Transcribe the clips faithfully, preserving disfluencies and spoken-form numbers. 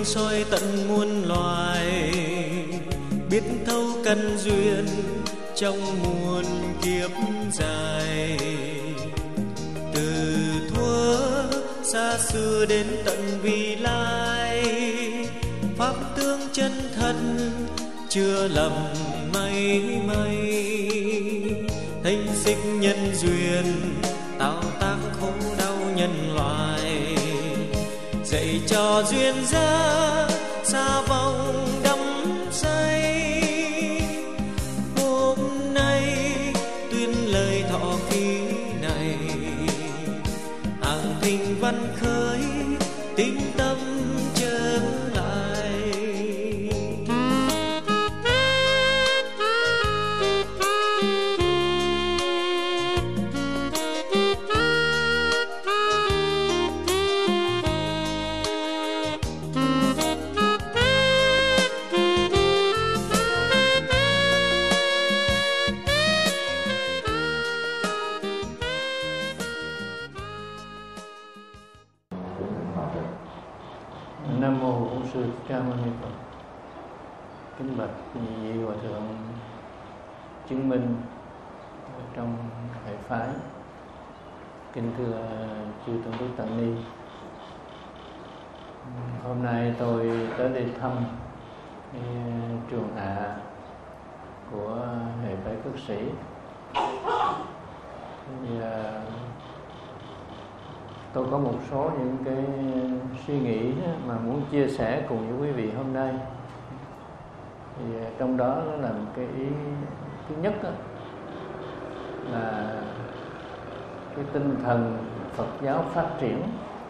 soi tận muôn loài, biết thấu căn duyên trong muôn kiếp dài. Từ thuở xa xưa đến tận vị lai, pháp tướng chân thật chưa lầm may may. Thanh xích nhân duyên tạo tác khổ đau nhân loại, dạy cho duyên gia xa vòng đắm say. Hôm nay tuyên lời thọ ký này, hàng thinh văn khởi tín tâm trở lại. Nam mô Bổn Sư Thích Ca Mâu Ni Phật. Kính bạch nhị vị hòa thượng chứng minh trong hệ phái. Kính thưa chư tôn đức tăng ni, hôm nay tôi tới đây thăm cái trường hạ của hệ phái Phước Sĩ. Thì, tôi có một số những cái suy nghĩ mà muốn chia sẻ cùng với quý vị hôm nay. Thì trong đó nó là một cái ý thứ nhất đó, là cái tinh thần Phật giáo phát triển,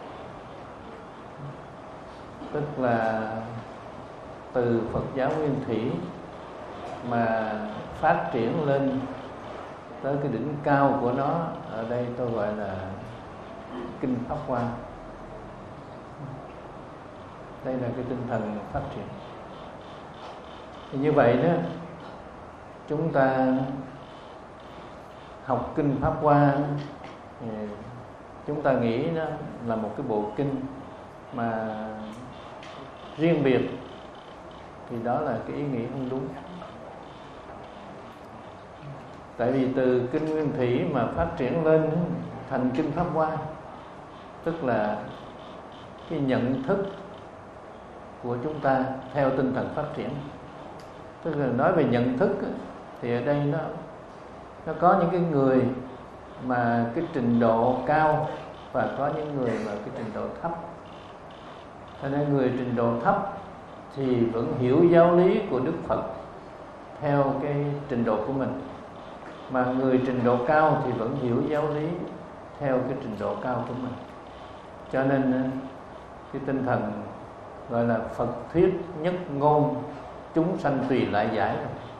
tức là từ Phật giáo nguyên thủy mà phát triển lên tới cái đỉnh cao của nó. Ở đây tôi gọi là Kinh Pháp Hoa. Đây là cái tinh thần phát triển. Thì như vậy đó, chúng ta học Kinh Pháp Hoa, chúng ta nghĩ nó là một cái bộ kinh mà riêng biệt, thì đó là cái ý nghĩ không đúng. Tại vì từ Kinh Nguyên Thủy mà phát triển lên thành Kinh Pháp Hoa, tức là cái nhận thức của chúng ta theo tinh thần phát triển. Tức là nói về nhận thức thì ở đây nó nó có những cái người mà cái trình độ cao và có những người mà cái trình độ thấp. Cho nên người trình độ thấp thì vẫn hiểu giáo lý của Đức Phật theo cái trình độ của mình, mà người trình độ cao thì vẫn hiểu giáo lý theo cái trình độ cao của mình. Cho nên cái tinh thần gọi là Phật thuyết nhất ngôn, chúng sanh tùy lại giải.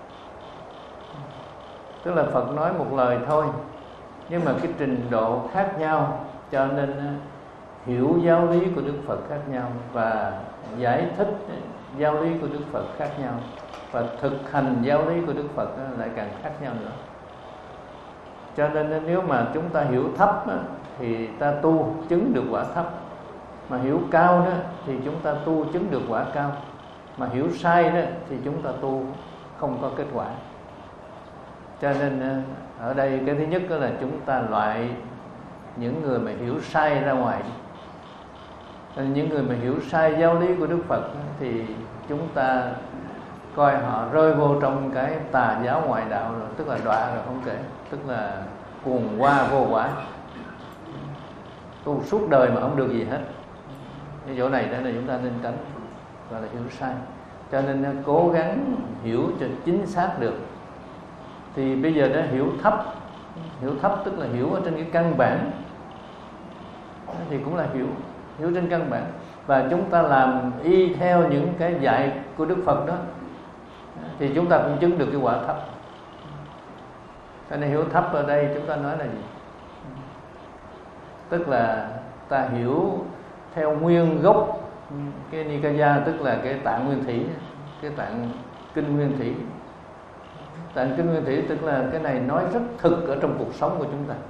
Tức là Phật nói một lời thôi, nhưng mà cái trình độ khác nhau, cho nên hiểu giáo lý của Đức Phật khác nhau và giải thích giáo lý của Đức Phật khác nhau, và thực hành giáo lý của Đức Phật lại càng khác nhau nữa. Cho nên nếu mà chúng ta hiểu thấp thì ta tu chứng được quả thấp, mà hiểu cao đó thì chúng ta tu chứng được quả cao, mà hiểu sai đó thì chúng ta tu không có kết quả. Cho nên ở đây cái thứ nhất đó là chúng ta loại những người mà hiểu sai ra ngoài. Những người mà hiểu sai giáo lý của Đức Phật thì chúng ta coi họ rơi vô trong cái tà giáo ngoại đạo rồi, tức là đọa rồi không kể, tức là cuồng qua vô quả, tu suốt đời mà không được gì hết. Cái chỗ này đó là chúng ta nên tránh, gọi là hiểu sai. Cho nên cố gắng hiểu cho chính xác được. Thì bây giờ đã hiểu thấp, hiểu thấp tức là hiểu ở trên cái căn bản, thì cũng là hiểu hiểu trên căn bản, và chúng ta làm y theo những cái dạy của Đức Phật đó, thì chúng ta cũng chứng được cái quả thấp. Cho nên hiểu thấp ở đây chúng ta nói là gì? Tức là ta hiểu theo nguyên gốc cái Nikaya, tức là cái tạng nguyên thủy, cái tạng kinh nguyên thủy. Tạng kinh nguyên thủy tức là cái này nói rất thực ở trong cuộc sống của chúng ta.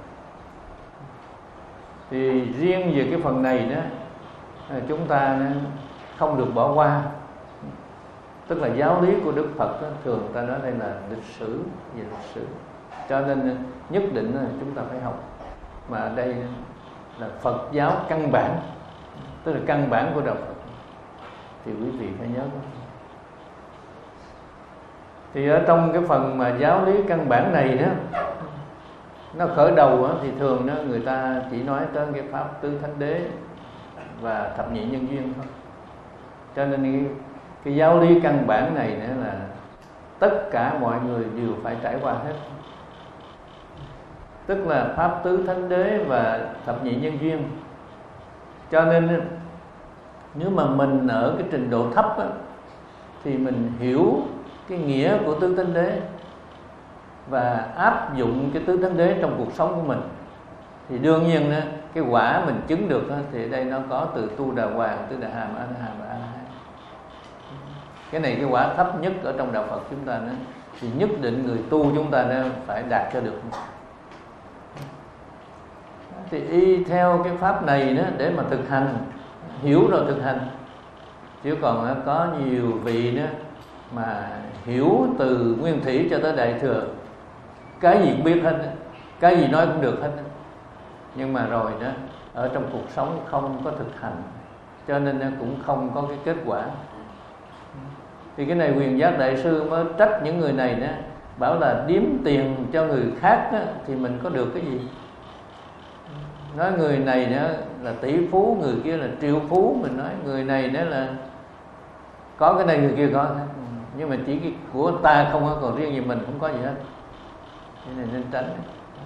Thì riêng về cái phần này đó, chúng ta không được bỏ qua. Tức là giáo lý của Đức Phật đó, thường ta nói đây là lịch sử, về lịch sử. Cho nên nhất định chúng ta phải học. Mà ở đây là Phật giáo căn bản, tức là căn bản của đạo Phật, thì quý vị phải nhớ đó. Thì ở trong cái phần mà giáo lý căn bản này đó, nó khởi đầu đó, thì thường đó, người ta chỉ nói tới cái pháp tứ thánh đế và thập nhị nhân duyên thôi. Cho nên cái, cái giáo lý căn bản này nữa là tất cả mọi người đều phải trải qua hết. Tức là pháp tứ thánh đế và thập nhị nhân duyên. Cho nên nếu mà mình ở cái trình độ thấp á, thì mình hiểu cái nghĩa của tứ thánh đế và áp dụng cái tứ thánh đế trong cuộc sống của mình, thì đương nhiên đó, cái quả mình chứng được đó, thì đây nó có từ tu đà hoàng, tứ đà hàm, a la hàm và a la hán. Cái này cái quả thấp nhất ở trong đạo Phật chúng ta đó, thì nhất định người tu chúng ta đó phải đạt cho được. Thì y theo cái pháp này đó để mà thực hành, hiểu rồi thực hành. Chứ còn có nhiều vị đó mà hiểu từ nguyên thủy cho tới đại thừa, cái gì cũng biết hết, cái gì nói cũng được hết, nhưng mà rồi đó ở trong cuộc sống không có thực hành, cho nên cũng không có cái kết quả. Thì cái này Quyền Giác Đại Sư mới trách những người này đó, bảo là điếm tiền cho người khác đó, thì mình có được cái gì? Nói người này đó là tỷ phú, người kia là triệu phú, mình nói người này đó là có cái này, người kia có, nhưng mà chỉ cái của ta không có, còn riêng gì mình không có gì hết. Cái này nên tránh.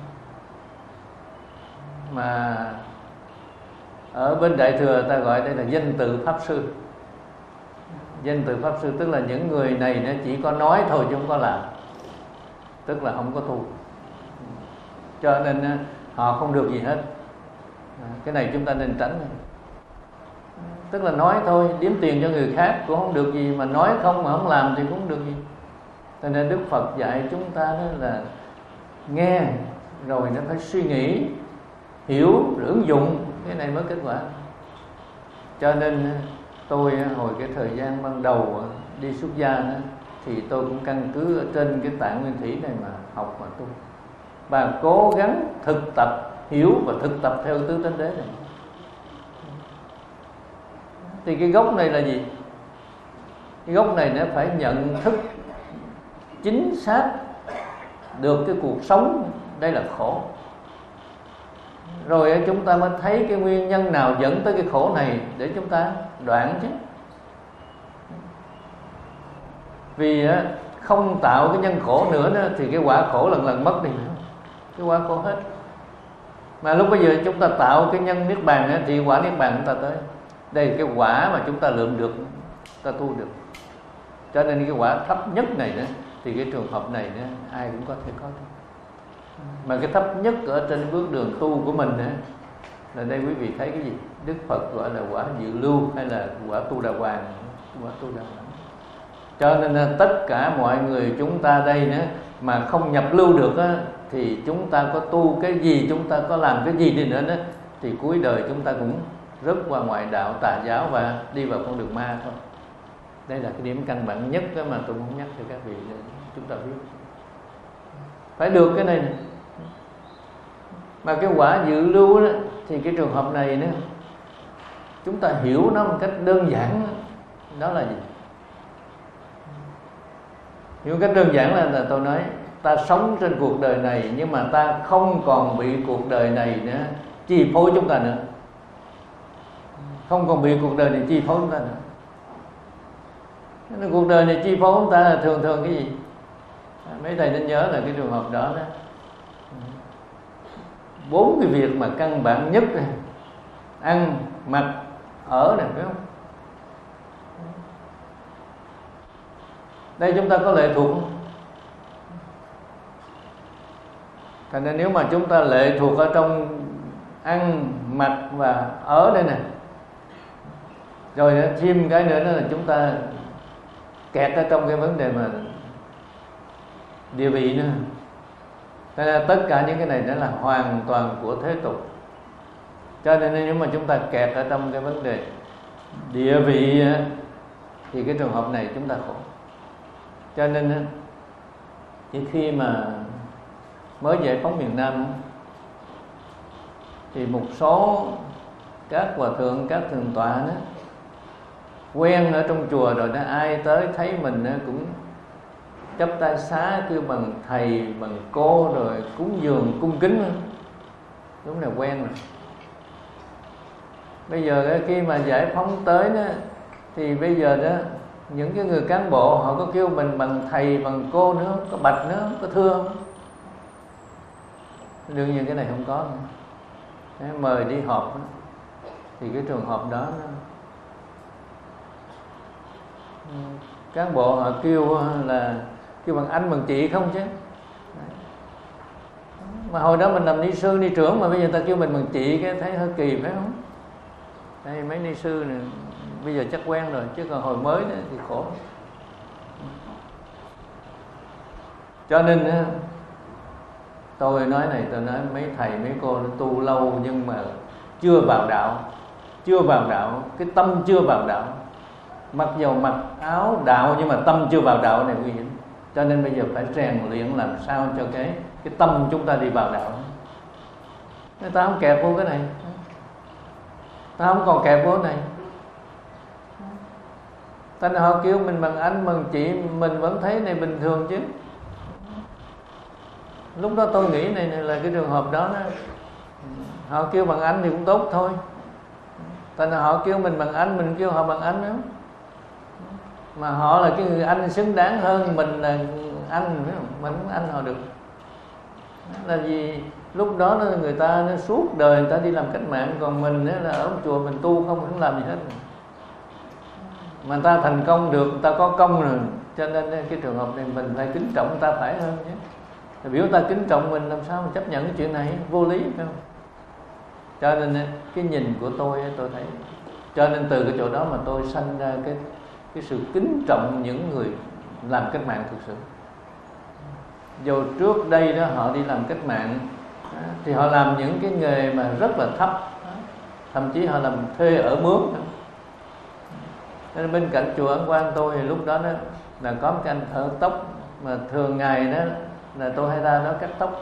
Mà ở bên Đại Thừa ta gọi đây là danh tự Pháp Sư. Danh tự Pháp Sư tức là những người này nó chỉ có nói thôi chứ không có làm, tức là không có tu, cho nên họ không được gì hết. Cái này chúng ta nên tránh. Tức là nói thôi, điếm tiền cho người khác cũng không được gì, mà nói không mà không làm thì cũng không được gì. Cho nên Đức Phật dạy chúng ta đó là nghe rồi nó phải suy nghĩ, hiểu rồi ứng dụng, cái này mới kết quả. Cho nên tôi hồi cái thời gian ban đầu đi xuất gia đó, thì tôi cũng căn cứ ở trên cái tạng nguyên thủy này mà học mà tu, và cố gắng thực tập hiểu và thực tập theo tứ thánh đế này. Thì cái gốc này là gì? Cái gốc này nó phải nhận thức chính xác được cái cuộc sống đây là khổ, rồi chúng ta mới thấy cái nguyên nhân nào dẫn tới cái khổ này để chúng ta đoạn chứ. Vì không tạo cái nhân khổ nữa đó, thì cái quả khổ lần lần mất đi, cái quả khổ hết. Mà lúc bây giờ chúng ta tạo cái nhân niết bàn đó, thì quả niết bàn chúng ta tới. Đây là cái quả mà chúng ta lượm được, ta tu được. Cho nên cái quả thấp nhất này đó, thì cái trường hợp này đó, ai cũng có thể có được. Mà cái thấp nhất ở trên bước đường tu của mình đó, là đây quý vị thấy cái gì? Đức Phật gọi là quả dự lưu hay là quả tu đà hoàng, quả tu đà hoàng. Cho nên là tất cả mọi người chúng ta đây nữa mà không nhập lưu được á, thì chúng ta có tu cái gì, chúng ta có làm cái gì đi nữa đó, thì cuối đời chúng ta cũng rớt qua ngoại đạo tà giáo và đi vào con đường ma thôi. Đây là cái điểm căn bản nhất đó mà tôi muốn nhắc cho các vị chúng ta biết. Phải được cái này, này. Mà cái quả dự lưu đó, thì cái trường hợp này nữa, chúng ta hiểu nó một cách đơn giản đó, đó là gì? Hiểu cách đơn giản là, là tôi nói ta sống trên cuộc đời này, nhưng mà ta không còn bị cuộc đời này nữa chi phối chúng ta nữa, không còn bị cuộc đời này chi phối chúng ta nữa. Nên cuộc đời này chi phối chúng ta là thường thường cái gì? Mấy thầy nên nhớ là cái trường hợp đó đó, bốn cái việc mà căn bản nhất này: ăn, mặc, ở này, phải không? Đây chúng ta có lệ thuộc không? Thành ra nếu mà chúng ta lệ thuộc ở trong ăn, mặc và ở đây này, rồi thêm cái nữa là chúng ta kẹt ở trong cái vấn đề mà địa vị nữa. Thế nên tất cả những cái này đó là hoàn toàn của thế tục. Cho nên nếu mà chúng ta kẹt ở trong cái vấn đề địa vị thì cái trường hợp này chúng ta khổ. Cho nên chỉ khi mà mới giải phóng miền Nam thì một số các hòa thượng, các thượng tọa đó quen ở trong chùa rồi đó, ai tới thấy mình đó cũng chắp tay xá, kêu bằng thầy, bằng cô, rồi cúng dường cung kính, đúng là quen rồi. Bây giờ khi mà giải phóng tới đó thì bây giờ đó những cái người cán bộ họ có kêu mình bằng thầy, bằng cô nữa, có bạch nữa, có thưa không? Đương nhiên cái này không có nữa. Đấy, mời đi họp đó, thì cái trường hợp đó nó, cán bộ họ kêu là kêu bằng anh, bằng chị không chứ. Mà hồi đó mình làm ni sư, ni trưởng, mà bây giờ ta kêu mình bằng chị, cái thấy hơi kỳ phải không? Đây mấy ni sư này bây giờ chắc quen rồi, chứ còn hồi mới nữa thì khổ. Cho nên tôi nói này, tôi nói mấy thầy mấy cô đã tu lâu nhưng mà chưa vào đạo, chưa vào đạo, cái tâm chưa vào đạo. Mặc dầu mặc áo đạo nhưng mà tâm chưa vào đạo này nguy hiểm. Cho nên bây giờ phải rèn luyện làm sao cho cái cái tâm chúng ta đi vào đạo. Người ta không kẹp vô cái này, ta không còn kẹp vô cái này. Thành họ kêu mình bằng anh, bằng chị, mình vẫn thấy này bình thường chứ. Lúc đó tôi nghĩ này, này là cái trường hợp đó, đó họ kêu bằng anh thì cũng tốt thôi. Thành họ kêu mình bằng anh, mình kêu họ bằng anh nữa. Mà họ là cái người anh xứng đáng hơn mình là anh, mình không anh họ được. Là vì lúc đó người ta nó suốt đời người ta đi làm cách mạng, còn mình là ở chùa mình tu không, không làm gì hết. Mà người ta thành công được, người ta có công rồi, cho nên cái trường hợp này mình phải kính trọng người ta phải hơn chứ. Thì biểu ta kính trọng mình, làm sao mà chấp nhận cái chuyện này, vô lý phải không? Cho nên cái nhìn của tôi tôi thấy, cho nên từ cái chỗ đó mà tôi sanh ra cái cái sự kính trọng những người làm cách mạng thực sự. Dù trước đây đó họ đi làm cách mạng thì họ làm những cái nghề mà rất là thấp, thậm chí họ làm thuê ở mướn. Nên bên cạnh chùa Ấn Quang tôi thì lúc đó, đó là có một cái anh thợ tóc, mà thường ngày đó là tôi hay ra đó cắt tóc.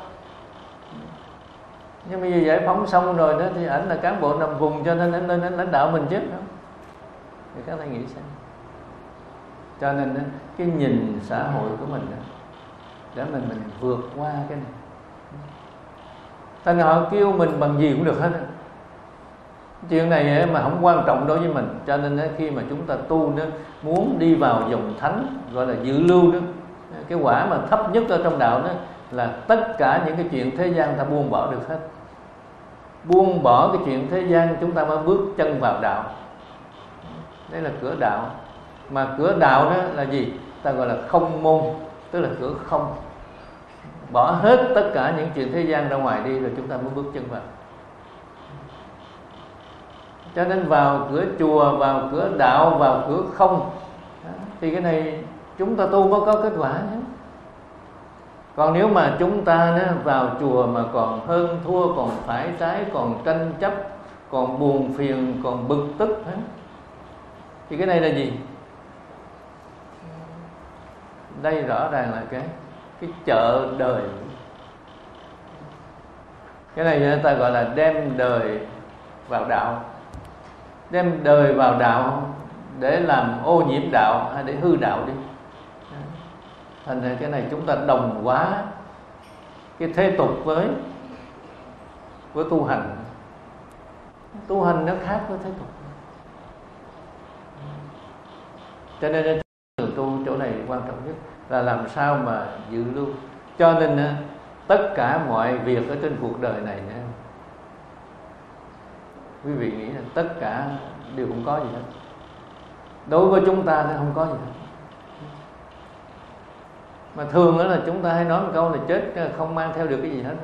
Nhưng bây giờ giải phóng xong rồi đó thì ảnh là cán bộ nằm vùng, cho nên ảnh lên lãnh đạo mình chứ không? Thì các thầy nghĩ sao? Cho nên cái nhìn xã hội của mình đó, để mình mình vượt qua cái này. Thành họ kêu mình bằng gì cũng được hết. Chuyện này mà không quan trọng đối với mình. Cho nên khi mà chúng ta tu đó, muốn đi vào dòng thánh, gọi là dự lưu đó, cái quả mà thấp nhất ở trong đạo đó là tất cả những cái chuyện thế gian ta buông bỏ được hết. Buông bỏ cái chuyện thế gian chúng ta mới bước chân vào đạo. Đây là cửa đạo. Mà cửa đạo đó là gì? Ta gọi là không môn, tức là cửa không. Bỏ hết tất cả những chuyện thế gian ra ngoài đi, rồi chúng ta mới bước chân vào. Cho nên vào cửa chùa, vào cửa đạo, vào cửa không, thì cái này chúng ta tu mới có kết quả nhé. Còn nếu mà chúng ta đó, vào chùa mà còn hơn thua, còn phải trái, còn tranh chấp, còn buồn phiền, còn bực tức, thì cái này là gì? Đây rõ ràng là cái cái chợ đời. Cái này người ta gọi là đem đời vào đạo. Đem đời vào đạo để làm ô nhiễm đạo hay để hư đạo đi. Thành ra cái này chúng ta đồng hóa cái thế tục với với tu hành. Tu hành nó khác với thế tục. Cho nên đường tu chỗ này quan trọng nhất là làm sao mà dự lưu. Cho nên tất cả mọi việc ở trên cuộc đời này, quý vị nghĩ là tất cả đều không có gì hết. Đối với chúng ta nó không có gì hết. Mà thường đó là chúng ta hay nói một câu là chết không mang theo được cái gì hết.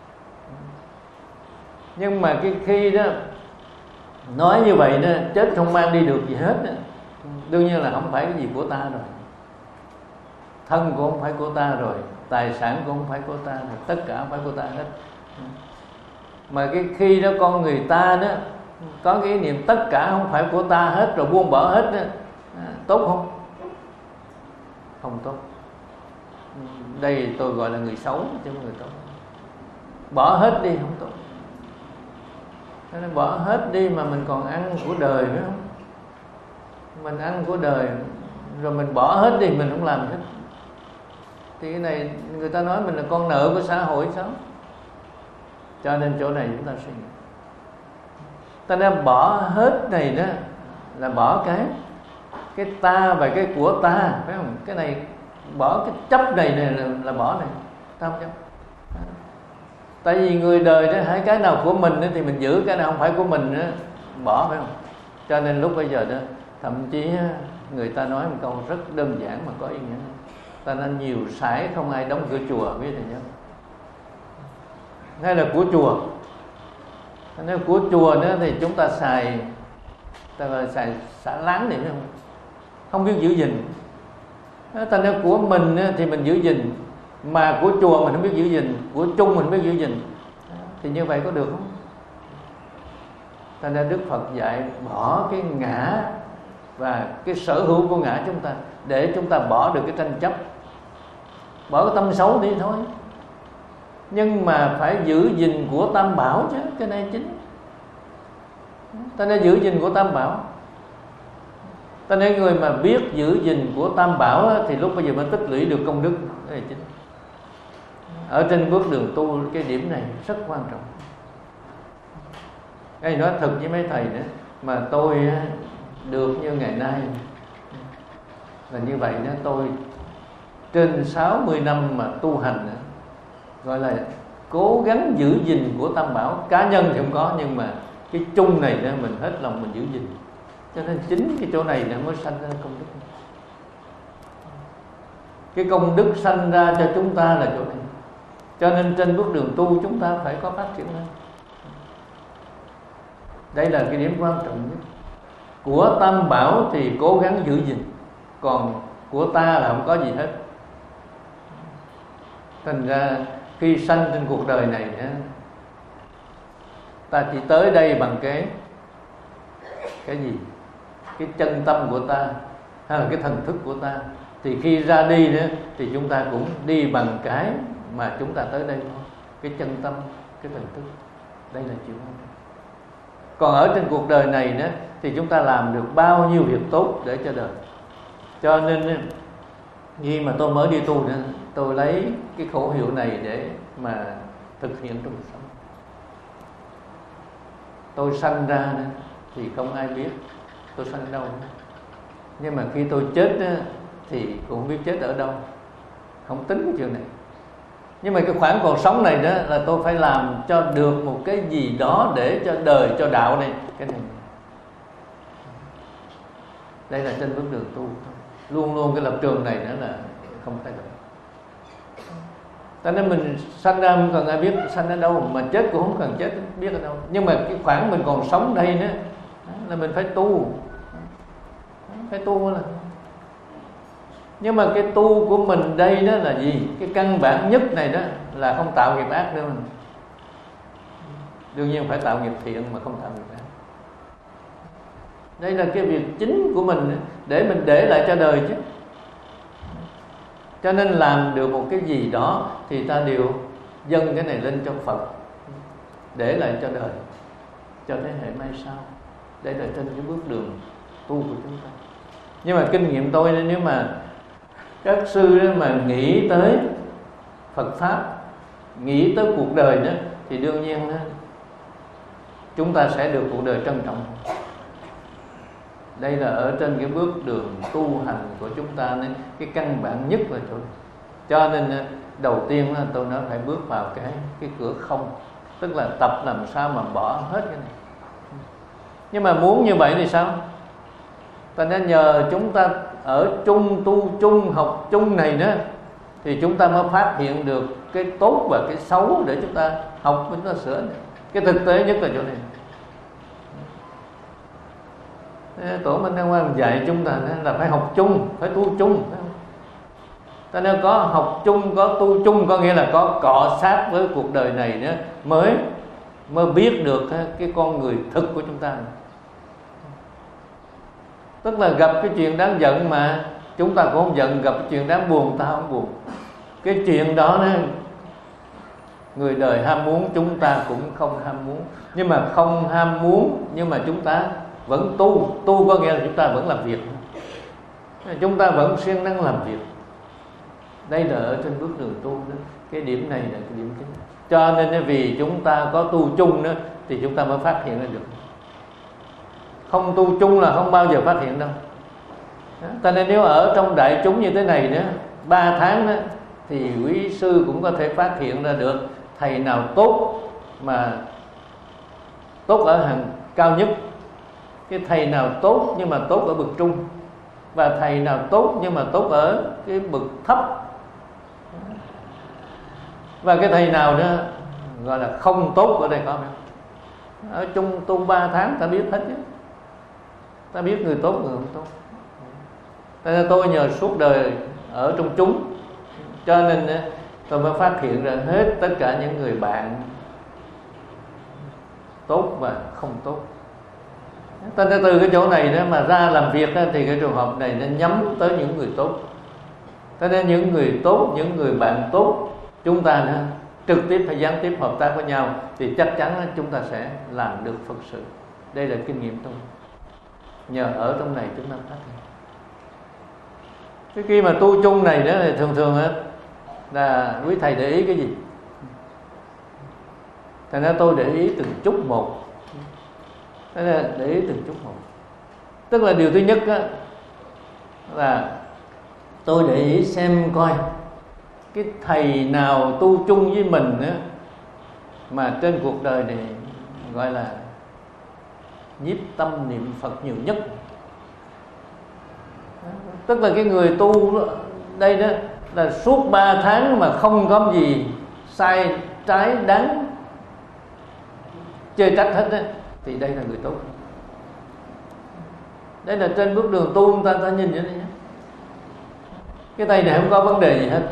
Nhưng mà cái khi đó nói như vậy đó, chết không mang đi được gì hết đó, đương nhiên là không phải cái gì của ta rồi. Thân cũng không phải của ta rồi, tài sản cũng không phải của ta rồi, tất cả không phải của ta hết. Mà cái khi đó con người ta đó có cái ý niệm tất cả không phải của ta hết rồi buông bỏ hết đó, à, tốt không? Không tốt. Đây tôi gọi là người xấu chứ không người tốt. Bỏ hết đi không tốt. Nên bỏ hết đi mà mình còn ăn của đời nữa không? Mình ăn của đời rồi mình bỏ hết đi, mình không làm hết. Thì cái này người ta nói mình là con nợ của xã hội sao? Cho nên chỗ này chúng ta suy nghĩ. Ta nên bỏ hết này đó là bỏ cái cái ta và cái của ta, phải không? Cái này bỏ cái chấp này, này là, là bỏ này, ta không chấp. Tại vì người đời đó, hai cái nào của mình đó, thì mình giữ, cái nào không phải của mình đó, bỏ, phải không? Cho nên lúc bây giờ đó, thậm chí người ta nói một câu rất đơn giản mà có ý nghĩa. Ta nên nhiều sải không ai đóng cửa chùa, biết thầy nhớ. Hay là của chùa. Nếu của chùa nữa thì chúng ta xài, ta gọi là xài xả láng này, phải không? Không biết giữ gìn. Ta nói của mình thì mình giữ gìn, mà của chùa mình không biết giữ gìn, của chung mình không biết giữ gìn, thì như vậy có được không? Ta nên Đức Phật dạy bỏ cái ngã và cái sở hữu của ngã chúng ta, để chúng ta bỏ được cái tranh chấp, bỏ cái tâm xấu đi thôi. Nhưng mà phải giữ gìn của Tam Bảo chứ, cái này chính. Ta nên giữ gìn của Tam Bảo. Ta nên người mà biết giữ gìn của Tam Bảo á, thì lúc bây giờ mới tích lũy được công đức, cái này chính. Ở trên bước đường tu, cái điểm này rất quan trọng. Cái nói thật với mấy thầy nữa, mà tôi được như ngày nay là như vậy đó, tôi trên sáu mươi năm mà tu hành đó, gọi là cố gắng giữ gìn của Tam Bảo. Cá nhân thì không có, nhưng mà cái chung này đó mình hết lòng mình giữ gìn. Cho nên chính cái chỗ này nó mới sanh ra công đức. Cái công đức sanh ra cho chúng ta là chỗ này. Cho nên trên bước đường tu chúng ta phải có phát triển lên. Đây là cái điểm quan trọng nhất. Của Tam Bảo thì cố gắng giữ gìn, còn của ta là không có gì hết. Thành ra khi sanh trên cuộc đời này, ta chỉ tới đây bằng cái cái gì? Cái chân tâm của ta, hay là cái thần thức của ta. Thì khi ra đi nữa, thì chúng ta cũng đi bằng cái mà chúng ta tới đây thôi. Cái chân tâm, cái thần thức. Đây là chuyện quan trọng. Còn ở trên cuộc đời này đó, thì chúng ta làm được bao nhiêu việc tốt để cho đời. Cho nên khi mà tôi mới đi tu nữa, tôi lấy cái khẩu hiệu này để mà thực hiện trong cuộc sống. Tôi sanh ra đó, thì không ai biết tôi sanh đâu. Nhưng mà khi tôi chết đó, thì cũng không biết chết ở đâu. Không tính cái chuyện này. Nhưng mà cái khoảng còn sống này đó là tôi phải làm cho được một cái gì đó để cho đời, cho đạo này. Cái này đây là trên bước đường tu. Luôn luôn cái lập trường này nữa là không thay đổi. Cho nên mình sanh ra không cần ai biết sanh ở đâu, mà chết cũng không cần chết biết ở đâu. Nhưng mà cái khoảng mình còn sống đây nữa là mình phải tu. Phải tu là. Nhưng mà cái tu của mình đây đó là gì? Cái căn bản nhất này đó là không tạo nghiệp ác nữa mình. Đương nhiên phải tạo nghiệp thiện mà không tạo nghiệp ác. Đây là cái việc chính của mình để mình để lại cho đời chứ. Cho nên làm được một cái gì đó thì ta đều dâng cái này lên cho Phật, để lại cho đời, cho thế hệ mai sau. Đây là trên cái bước đường tu của chúng ta. Nhưng mà kinh nghiệm tôi nếu mà các sư đó mà nghĩ tới Phật Pháp, nghĩ tới cuộc đời đó, thì đương nhiên đó, chúng ta sẽ được cuộc đời trân trọng. Đây là ở trên cái bước đường tu hành của chúng ta nên cái căn bản nhất là chỗ. Cho nên đầu tiên là tôi nói phải bước vào cái cái cửa không, tức là tập làm sao mà bỏ hết cái này. Nhưng mà muốn như vậy thì sao? Ta nên nhờ chúng ta ở chung, tu chung, học chung này nữa, thì chúng ta mới phát hiện được cái tốt và cái xấu để chúng ta học, chúng ta sửa. Cái thực tế nhất là chỗ này. Tổ Minh Đăng Quang dạy chúng ta là phải học chung, phải tu chung. Ta nên có học chung, có tu chung, có nghĩa là có cọ sát với cuộc đời này nữa mới mới biết được cái con người thực của chúng ta. Tức là gặp cái chuyện đáng giận mà chúng ta cũng không giận, gặp cái chuyện đáng buồn ta không buồn. Cái chuyện đó đó, người đời ham muốn, chúng ta cũng không ham muốn. Nhưng mà không ham muốn, nhưng mà chúng ta vẫn tu. Tu có nghĩa là chúng ta vẫn làm việc, chúng ta vẫn siêng năng làm việc. Đây là ở trên bước đường tu đó. Cái điểm này là cái điểm chính. Cho nên vì chúng ta có tu chung đó thì chúng ta mới phát hiện ra được. Không tu chung là không bao giờ phát hiện đâu. Cho nên nếu ở trong đại chúng như thế này nữa, ba tháng đó, thì quý sư cũng có thể phát hiện ra được thầy nào tốt, mà tốt ở hàng cao nhất, cái thầy nào tốt nhưng mà tốt ở bậc trung, và thầy nào tốt nhưng mà tốt ở cái bậc thấp, và cái thầy nào đó gọi là không tốt ở đây có không? Ở chung tu ba tháng ta biết hết chứ. Ta biết người tốt người không tốt. Cho nên tôi nhờ suốt đời ở trong chúng, cho nên tôi mới phát hiện ra hết tất cả những người bạn tốt và không tốt. Cho nên từ cái chỗ này đó mà ra làm việc đó, thì cái trường hợp này nó nhắm tới những người tốt. Cho nên những người tốt, những người bạn tốt, chúng ta nữa, trực tiếp hay gián tiếp hợp tác với nhau thì chắc chắn chúng ta sẽ làm được Phật sự. Đây là kinh nghiệm tôi. Nhờ ở trong này chúng ta phát hiện. Cái khi mà tu chung này đó thì thường thường á là quý thầy để ý cái gì? Thành ra tôi để ý từng chút một. Thế là để ý từng chút một. Tức là điều thứ nhất á là tôi để ý xem coi cái thầy nào tu chung với mình á mà trên cuộc đời này gọi là nhiếp tâm niệm Phật nhiều nhất. Tức là cái người tu đó, đây đó là suốt ba tháng mà không có gì sai trái đáng chê trách hết đó, thì đây là người tốt. Đây là trên bước đường tu chúng ta, ta nhìn vậy đấy. Cái thầy này không có vấn đề gì hết,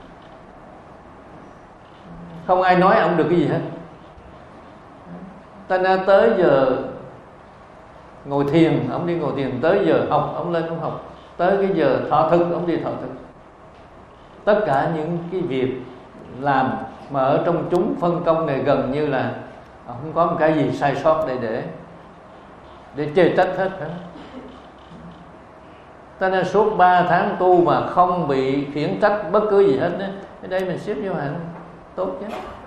không ai nói ông được cái gì hết. Ta ra tới giờ ngồi thiền, ông đi ngồi thiền, tới giờ học ông lên ông học, tới cái giờ thọ thực ông đi thọ thực. Tất cả những cái việc làm mà ở trong chúng phân công này gần như là không có một cái gì sai sót để để để chê trách hết. Cho nên suốt ba tháng tu mà không bị khiển trách bất cứ gì hết đó. Ở đây mình xếp vô hạnh tốt chứ.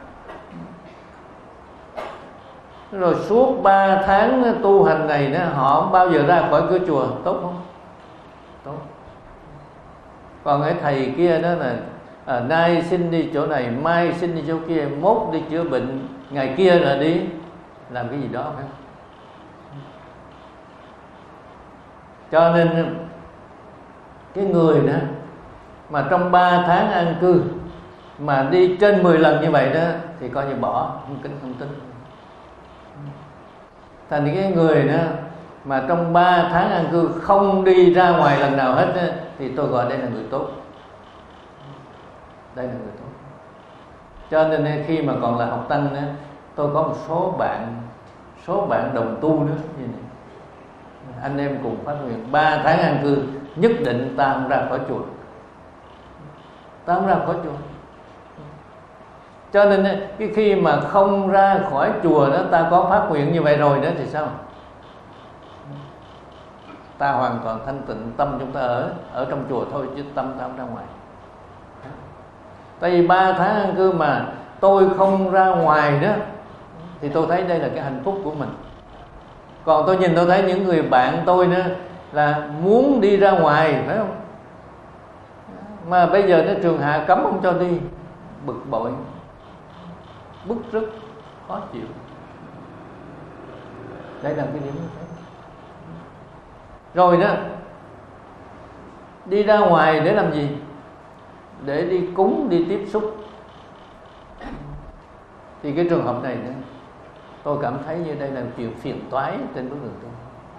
Rồi suốt ba tháng tu hành này đó, họ không bao giờ ra khỏi cửa chùa, tốt không? Tốt. Còn cái thầy kia đó là à, nay xin đi chỗ này, mai xin đi chỗ kia, mốt đi chữa bệnh, ngày kia là đi làm cái gì đó phải không? Cho nên cái người đó mà trong ba tháng an cư mà đi trên mười lần như vậy đó thì coi như bỏ, không kính không tính. Thành cái người đó mà trong ba tháng an cư không đi ra ngoài lần nào hết đó, thì tôi gọi đây là người tốt. Đây là người tốt. Cho nên khi mà còn là học tăng đó, tôi có một số bạn, số bạn đồng tu nữa như này. Anh em cùng phát nguyện ba tháng an cư nhất định ta không ra khỏi chùa, ta không ra khỏi chùa. Cho nên cái khi mà không ra khỏi chùa đó, ta có phát nguyện như vậy rồi đó thì sao? Ta hoàn toàn thanh tịnh, tâm chúng ta ở ở trong chùa thôi, chứ tâm ta không ra ngoài. Tại vì ba tháng an cư mà tôi không ra ngoài đó thì tôi thấy đây là cái hạnh phúc của mình. Còn tôi nhìn tôi thấy những người bạn tôi nữa là muốn đi ra ngoài, phải không? Mà bây giờ nó trường hạ cấm không cho đi, bực bội, bức rứt, khó chịu. Đây là cái điểm như thế. Rồi đó, đi ra ngoài để làm gì? Để đi cúng, đi tiếp xúc. Thì cái trường hợp này nữa, tôi cảm thấy như đây là chuyện phiền toái trên bước đường tu.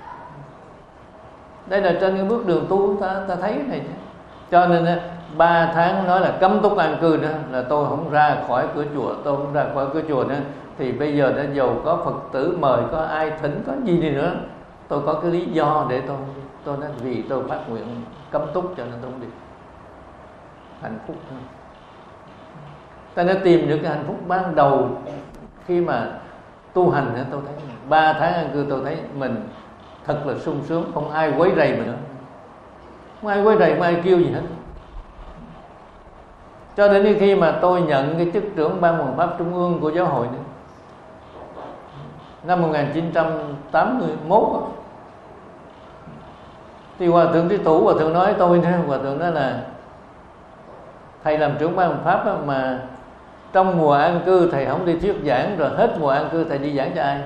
Đây là trên cái bước đường tu ta, ta thấy cái này chứ. Cho nên ba tháng nói là cấm túc an cư đó, là tôi không ra khỏi cửa chùa, tôi không ra khỏi cửa chùa nữa. thì bây giờ đã giàu có Phật tử mời, có ai thỉnh, có gì đi nữa, tôi có cái lý do để tôi tôi nói vì tôi phát nguyện cấm túc cho nên tôi không đi. Hạnh phúc thôi. Ta đã tìm được cái hạnh phúc ban đầu khi mà tu hành nữa. Tôi thấy ba tháng an cư, tôi thấy mình thật là sung sướng, không ai quấy rầy mình nữa, không ai quấy rầy, không ai kêu gì hết. Cho đến khi mà tôi nhận cái chức trưởng ban Hoằng pháp Trung ương của giáo hội nữa, năm một nghìn chín trăm tám mươi mốt, thì Hòa thượng Trí Thủ, Hòa thượng nói tôi nữa, Hòa thượng nói là thầy làm trưởng ban Hoằng pháp đó, mà trong mùa an cư thầy không đi thuyết giảng, rồi hết mùa an cư thầy đi giảng cho ai?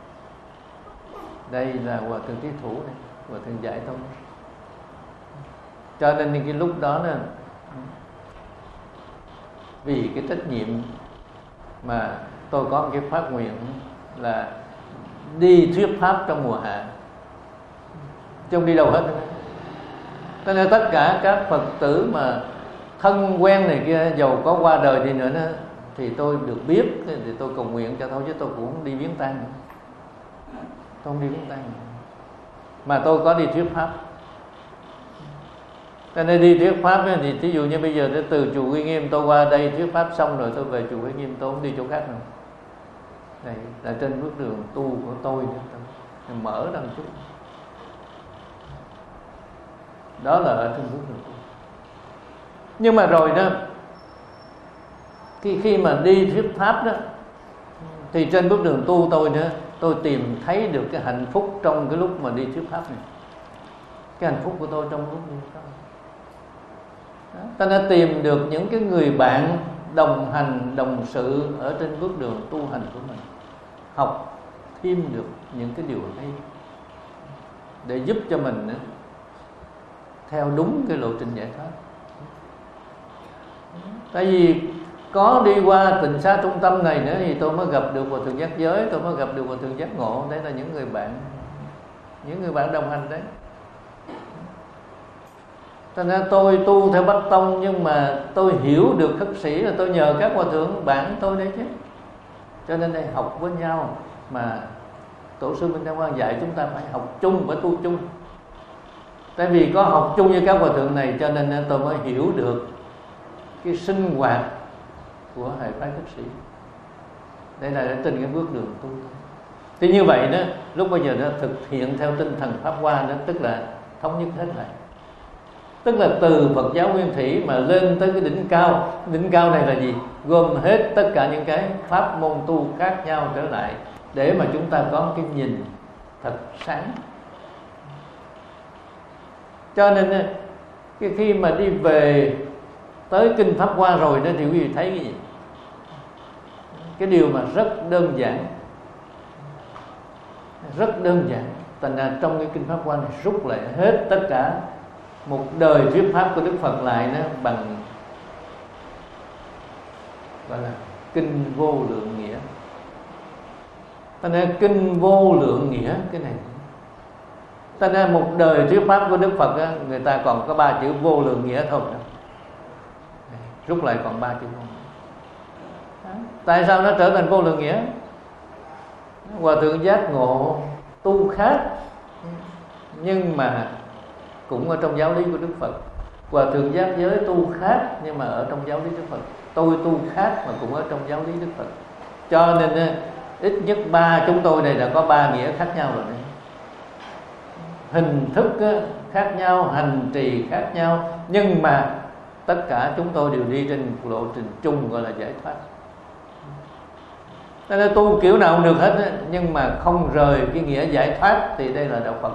Đây là Hòa thượng Trí Thủ này, Hòa thượng dạy tôi. Cho nên cái lúc đó nè, vì cái trách nhiệm mà tôi có một cái phát nguyện là đi thuyết pháp trong mùa hạ, chứ không đi đâu hết. Cho nên tất cả các Phật tử mà thân quen này kia, dầu có qua đời đi nữa đó, thì tôi được biết thì tôi cầu nguyện cho thôi, chứ tôi cũng không đi viếng tang nữa. Tôi không đi viếng tang nữa. Mà tôi có đi thuyết pháp. Cho nên đi thuyết pháp ấy, thì thí dụ như bây giờ từ chùa Uy Nghiêm tôi qua đây thuyết pháp xong rồi tôi về chùa Uy Nghiêm, tôi không đi chỗ khác nữa. Đây là trên bước đường tu của tôi, tôi mở ra một chút. Đó là ở trên bước đường tu. Nhưng mà rồi đó, khi, khi mà đi thuyết pháp đó, thì trên bước đường tu tôi nữa, tôi tìm thấy được cái hạnh phúc trong cái lúc mà đi thuyết pháp này. Cái hạnh phúc của tôi trong lúc đi thuyết pháp. Ta đã tìm được những cái người bạn đồng hành, đồng sự ở trên bước đường tu hành của mình, học thêm được những cái điều hay để giúp cho mình nữa, theo đúng cái lộ trình giải thoát. Tại vì có đi qua tịnh xá trung tâm này nữa thì tôi mới gặp được Hòa thượng Giác Giới, tôi mới gặp được Hòa thượng Giác Ngộ. Đấy là những người bạn, những người bạn đồng hành đấy. Cho nên tôi tu theo Bắc Tông, nhưng mà tôi hiểu được khất sĩ là tôi nhờ các hòa thượng bạn tôi đấy chứ. Cho nên đây học với nhau, mà Tổ sư Minh Đăng Quang dạy chúng ta phải học chung, phải tu chung. Tại vì có học chung với các hòa thượng này, cho nên tôi mới hiểu được cái sinh hoạt của hệ phái khất sĩ. Đây là trên cái bước đường tu. Thì như vậy đó, lúc bây giờ nó thực hiện theo tinh thần Pháp Hoa đó, tức là thống nhất hết lại. Tức là từ Phật giáo Nguyên Thủy mà lên tới cái đỉnh cao. Đỉnh cao này là gì? Gồm hết tất cả những cái pháp môn tu khác nhau trở lại, để mà chúng ta có cái nhìn thật sáng. Cho nên cái khi mà đi về tới kinh Pháp Hoa rồi đó, thì quý vị thấy cái gì? Cái điều mà rất đơn giản, rất đơn giản. Thành ra trong cái kinh Pháp Hoa này rút lại hết tất cả một đời thuyết pháp của Đức Phật lại đó bằng gọi là kinh vô lượng nghĩa. Thành ra kinh vô lượng nghĩa cái này. Thành ra một đời thuyết pháp của Đức Phật á, người ta còn có ba chữ vô lượng nghĩa thôi đó. Rút lại còn ba chữ vô. Tại sao nó trở thành vô lượng nghĩa? Hòa thượng Giác Ngộ tu khác, nhưng mà cũng ở trong giáo lý của Đức Phật. Hòa thượng Giác Giới tu khác, nhưng mà ở trong giáo lý Đức Phật. Tôi tu khác mà cũng ở trong giáo lý Đức Phật. Cho nên ít nhất ba chúng tôi này đã có ba nghĩa khác nhau rồi đấy. Hình thức khác nhau, hành trì khác nhau, nhưng mà tất cả chúng tôi đều đi trên lộ trình chung gọi là giải thoát. Cho nên tu kiểu nào cũng được hết, nhưng mà không rời cái nghĩa giải thoát thì đây là đạo Phật.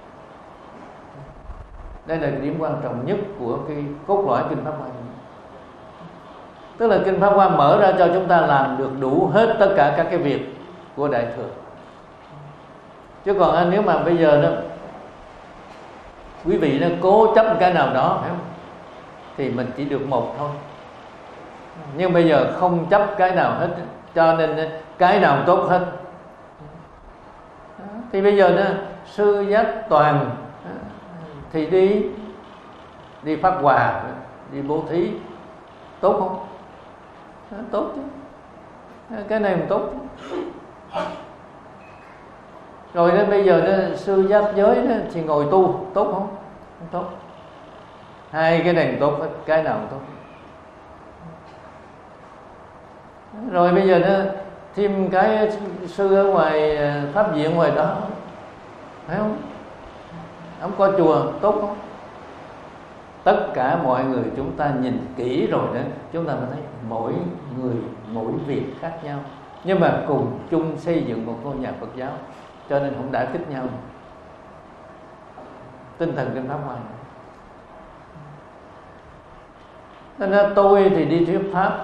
Đây là điểm quan trọng nhất của cái cốt lõi kinh Pháp Hoa. Tức là kinh Pháp Hoa mở ra cho chúng ta làm được đủ hết tất cả các cái việc của Đại Thừa. Chứ còn nếu mà bây giờ đó quý vị nó cố chấp cái nào đó, phải không? Thì mình chỉ được một thôi. Nhưng bây giờ không chấp cái nào hết, cho nên cái nào tốt hết. Thì bây giờ đó sư giác toàn thì đi đi phát hòa, đi bố thí, tốt không? Tốt chứ. Cái này không tốt. Rồi đến bây giờ đó, sư giáp giới đó, thì ngồi tu tốt không? Không tốt. Hai cái này không tốt, cái nào không tốt. Rồi bây giờ đó, thêm cái sư ở ngoài pháp viện ngoài đó, phải không? Ông coi chùa tốt không? Tất cả mọi người chúng ta nhìn kỹ rồi đó, chúng ta mới thấy mỗi người mỗi việc khác nhau, nhưng mà cùng chung xây dựng một ngôi nhà Phật giáo, cho nên không đã kích nhau. Tinh thần kinh Pháp Hoa. Nên là tôi thì đi thuyết pháp,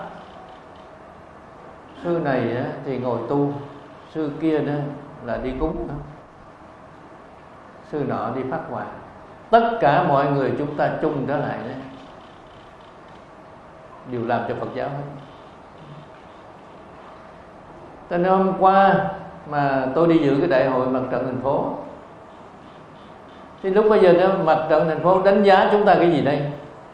sư này thì ngồi tu, sư kia đó là đi cúng, sư nọ đi phát hòa. Tất cả mọi người chúng ta chung trở lại đó, đều làm cho Phật giáo hết. Cho nên hôm qua mà tôi đi dự cái đại hội mặt trận thành phố, thì lúc bây giờ đó, mặt trận thành phố đánh giá chúng ta cái gì đây?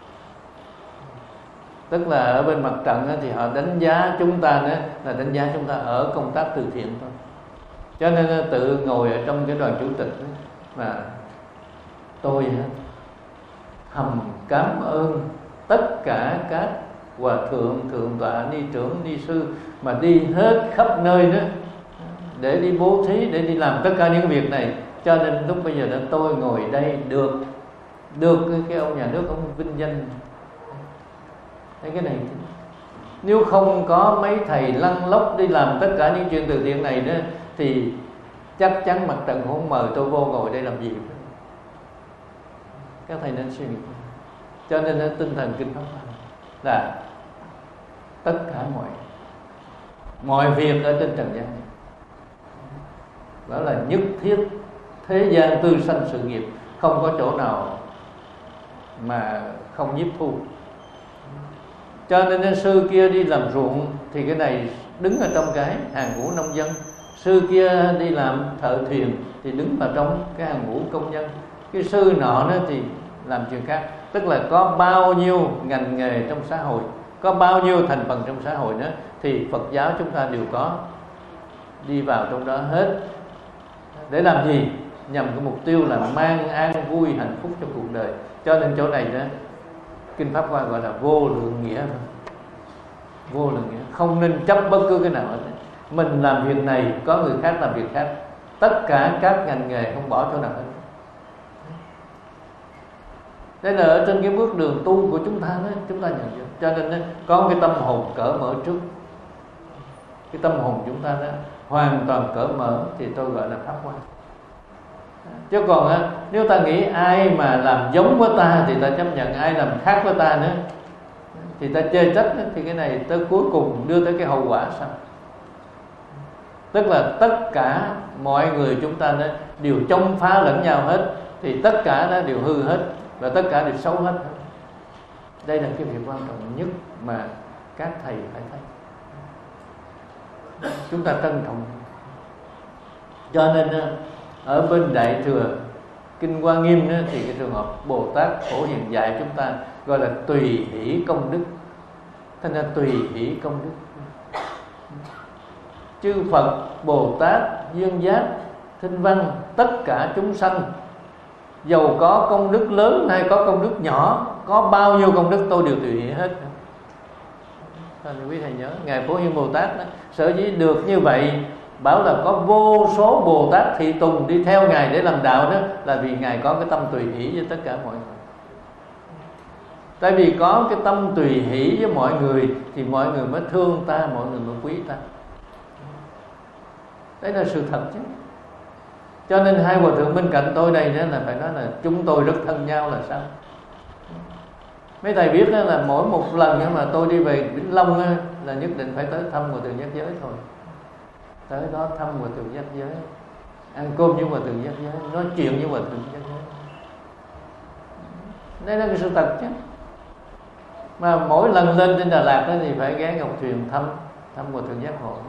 Tức là ở bên mặt trận thì họ đánh giá chúng ta đó, là đánh giá chúng ta ở công tác từ thiện thôi. Cho nên tự ngồi ở trong cái đoàn chủ tịch đó, mà tôi thầm cảm ơn tất cả các hòa thượng, thượng tọa, ni trưởng, ni sư mà đi hết khắp nơi đó để đi bố thí, để đi làm tất cả những việc này. Cho nên lúc bây giờ đó tôi ngồi đây được được cái ông nhà nước ông vinh danh. Thế cái này nếu không có mấy thầy lăn lóc đi làm tất cả những chuyện từ thiện này đó, thì chắc chắn mặt trận không mời tôi vô ngồi đây làm gì. Các thầy nên suy nghĩ. Cho nên tinh thần kinh Pháp Hoa là tất cả mọi mọi việc ở trên trần gian này, đó là nhất thiết thế gian tư sanh sự nghiệp, không có chỗ nào mà không nhiếp thu. Cho nên sư kia đi làm ruộng thì cái này đứng ở trong cái hàng ngũ nông dân, sư kia đi làm thợ thuyền thì đứng vào trong cái hàng ngũ công nhân, cái sư nọ đó thì làm chuyện khác. Tức là có bao nhiêu ngành nghề trong xã hội, có bao nhiêu thành phần trong xã hội nữa, thì Phật giáo chúng ta đều có đi vào trong đó hết. Để làm gì? Nhằm cái mục tiêu là mang an vui hạnh phúc cho cuộc đời. Cho nên chỗ này đó, kinh Pháp Hoa gọi là vô lượng nghĩa thôi. Vô lượng nghĩa, không nên chấp bất cứ cái nào hết. Mình làm việc này, có người khác làm việc khác. Tất cả các ngành nghề không bỏ chỗ nào hết. Đây là ở trên cái bước đường tu của chúng ta đó, chúng ta nhận được. Cho nên đó, có cái tâm hồn cởi mở trước. Cái tâm hồn chúng ta đó hoàn toàn cởi mở thì tôi gọi là Pháp Hoa. Chứ còn á, nếu ta nghĩ ai mà làm giống với ta thì ta chấp nhận, ai làm khác với ta nữa thì ta chê trách, thì cái này tới cuối cùng đưa tới cái hậu quả sao? Tức là tất cả mọi người chúng ta đó đều chống phá lẫn nhau hết, thì tất cả đó đều hư hết và tất cả đều xấu hết. Đây là cái việc quan trọng nhất mà các thầy phải thấy. Chúng ta trân trọng. Cho nên ở bên Đại Thừa Kinh Hoa Nghiêm đó, thì cái trường hợp Bồ Tát Phổ Hiền dạy chúng ta gọi là tùy hỷ công đức. Thế nên tùy hỷ công đức. Chư Phật, Bồ Tát, Duyên Giác, Thinh Văn, tất cả chúng sanh, dầu có công đức lớn hay có công đức nhỏ, có bao nhiêu công đức tôi đều tùy hỷ hết. Nên quý thầy nhớ, Ngài Phổ Hiền Bồ Tát đó, sở dĩ được như vậy, bảo là có vô số Bồ Tát thị tùng đi theo Ngài để làm đạo đó, là vì Ngài có cái tâm tùy hỷ với tất cả mọi người. Tại vì có cái tâm tùy hỷ với mọi người thì mọi người mới thương ta, mọi người mới quý ta. Đấy là sự thật chứ. Cho nên hai hòa thượng bên cạnh tôi đây đó là phải nói là chúng tôi rất thân nhau là sao? Mấy thầy biết đó là mỗi một lần mà tôi đi về Vĩnh Long đó, là nhất định phải tới thăm hòa thượng giác giới thôi. Tới đó thăm hòa thượng giác giới, ăn cơm với hòa thượng giác giới, nói chuyện với hòa thượng giác giới. Đây là cái sự thật chứ. Mà mỗi lần lên trên Đà Lạt đó thì phải ghé Ngọc Thuyền thăm thăm hòa thượng giác ngộ.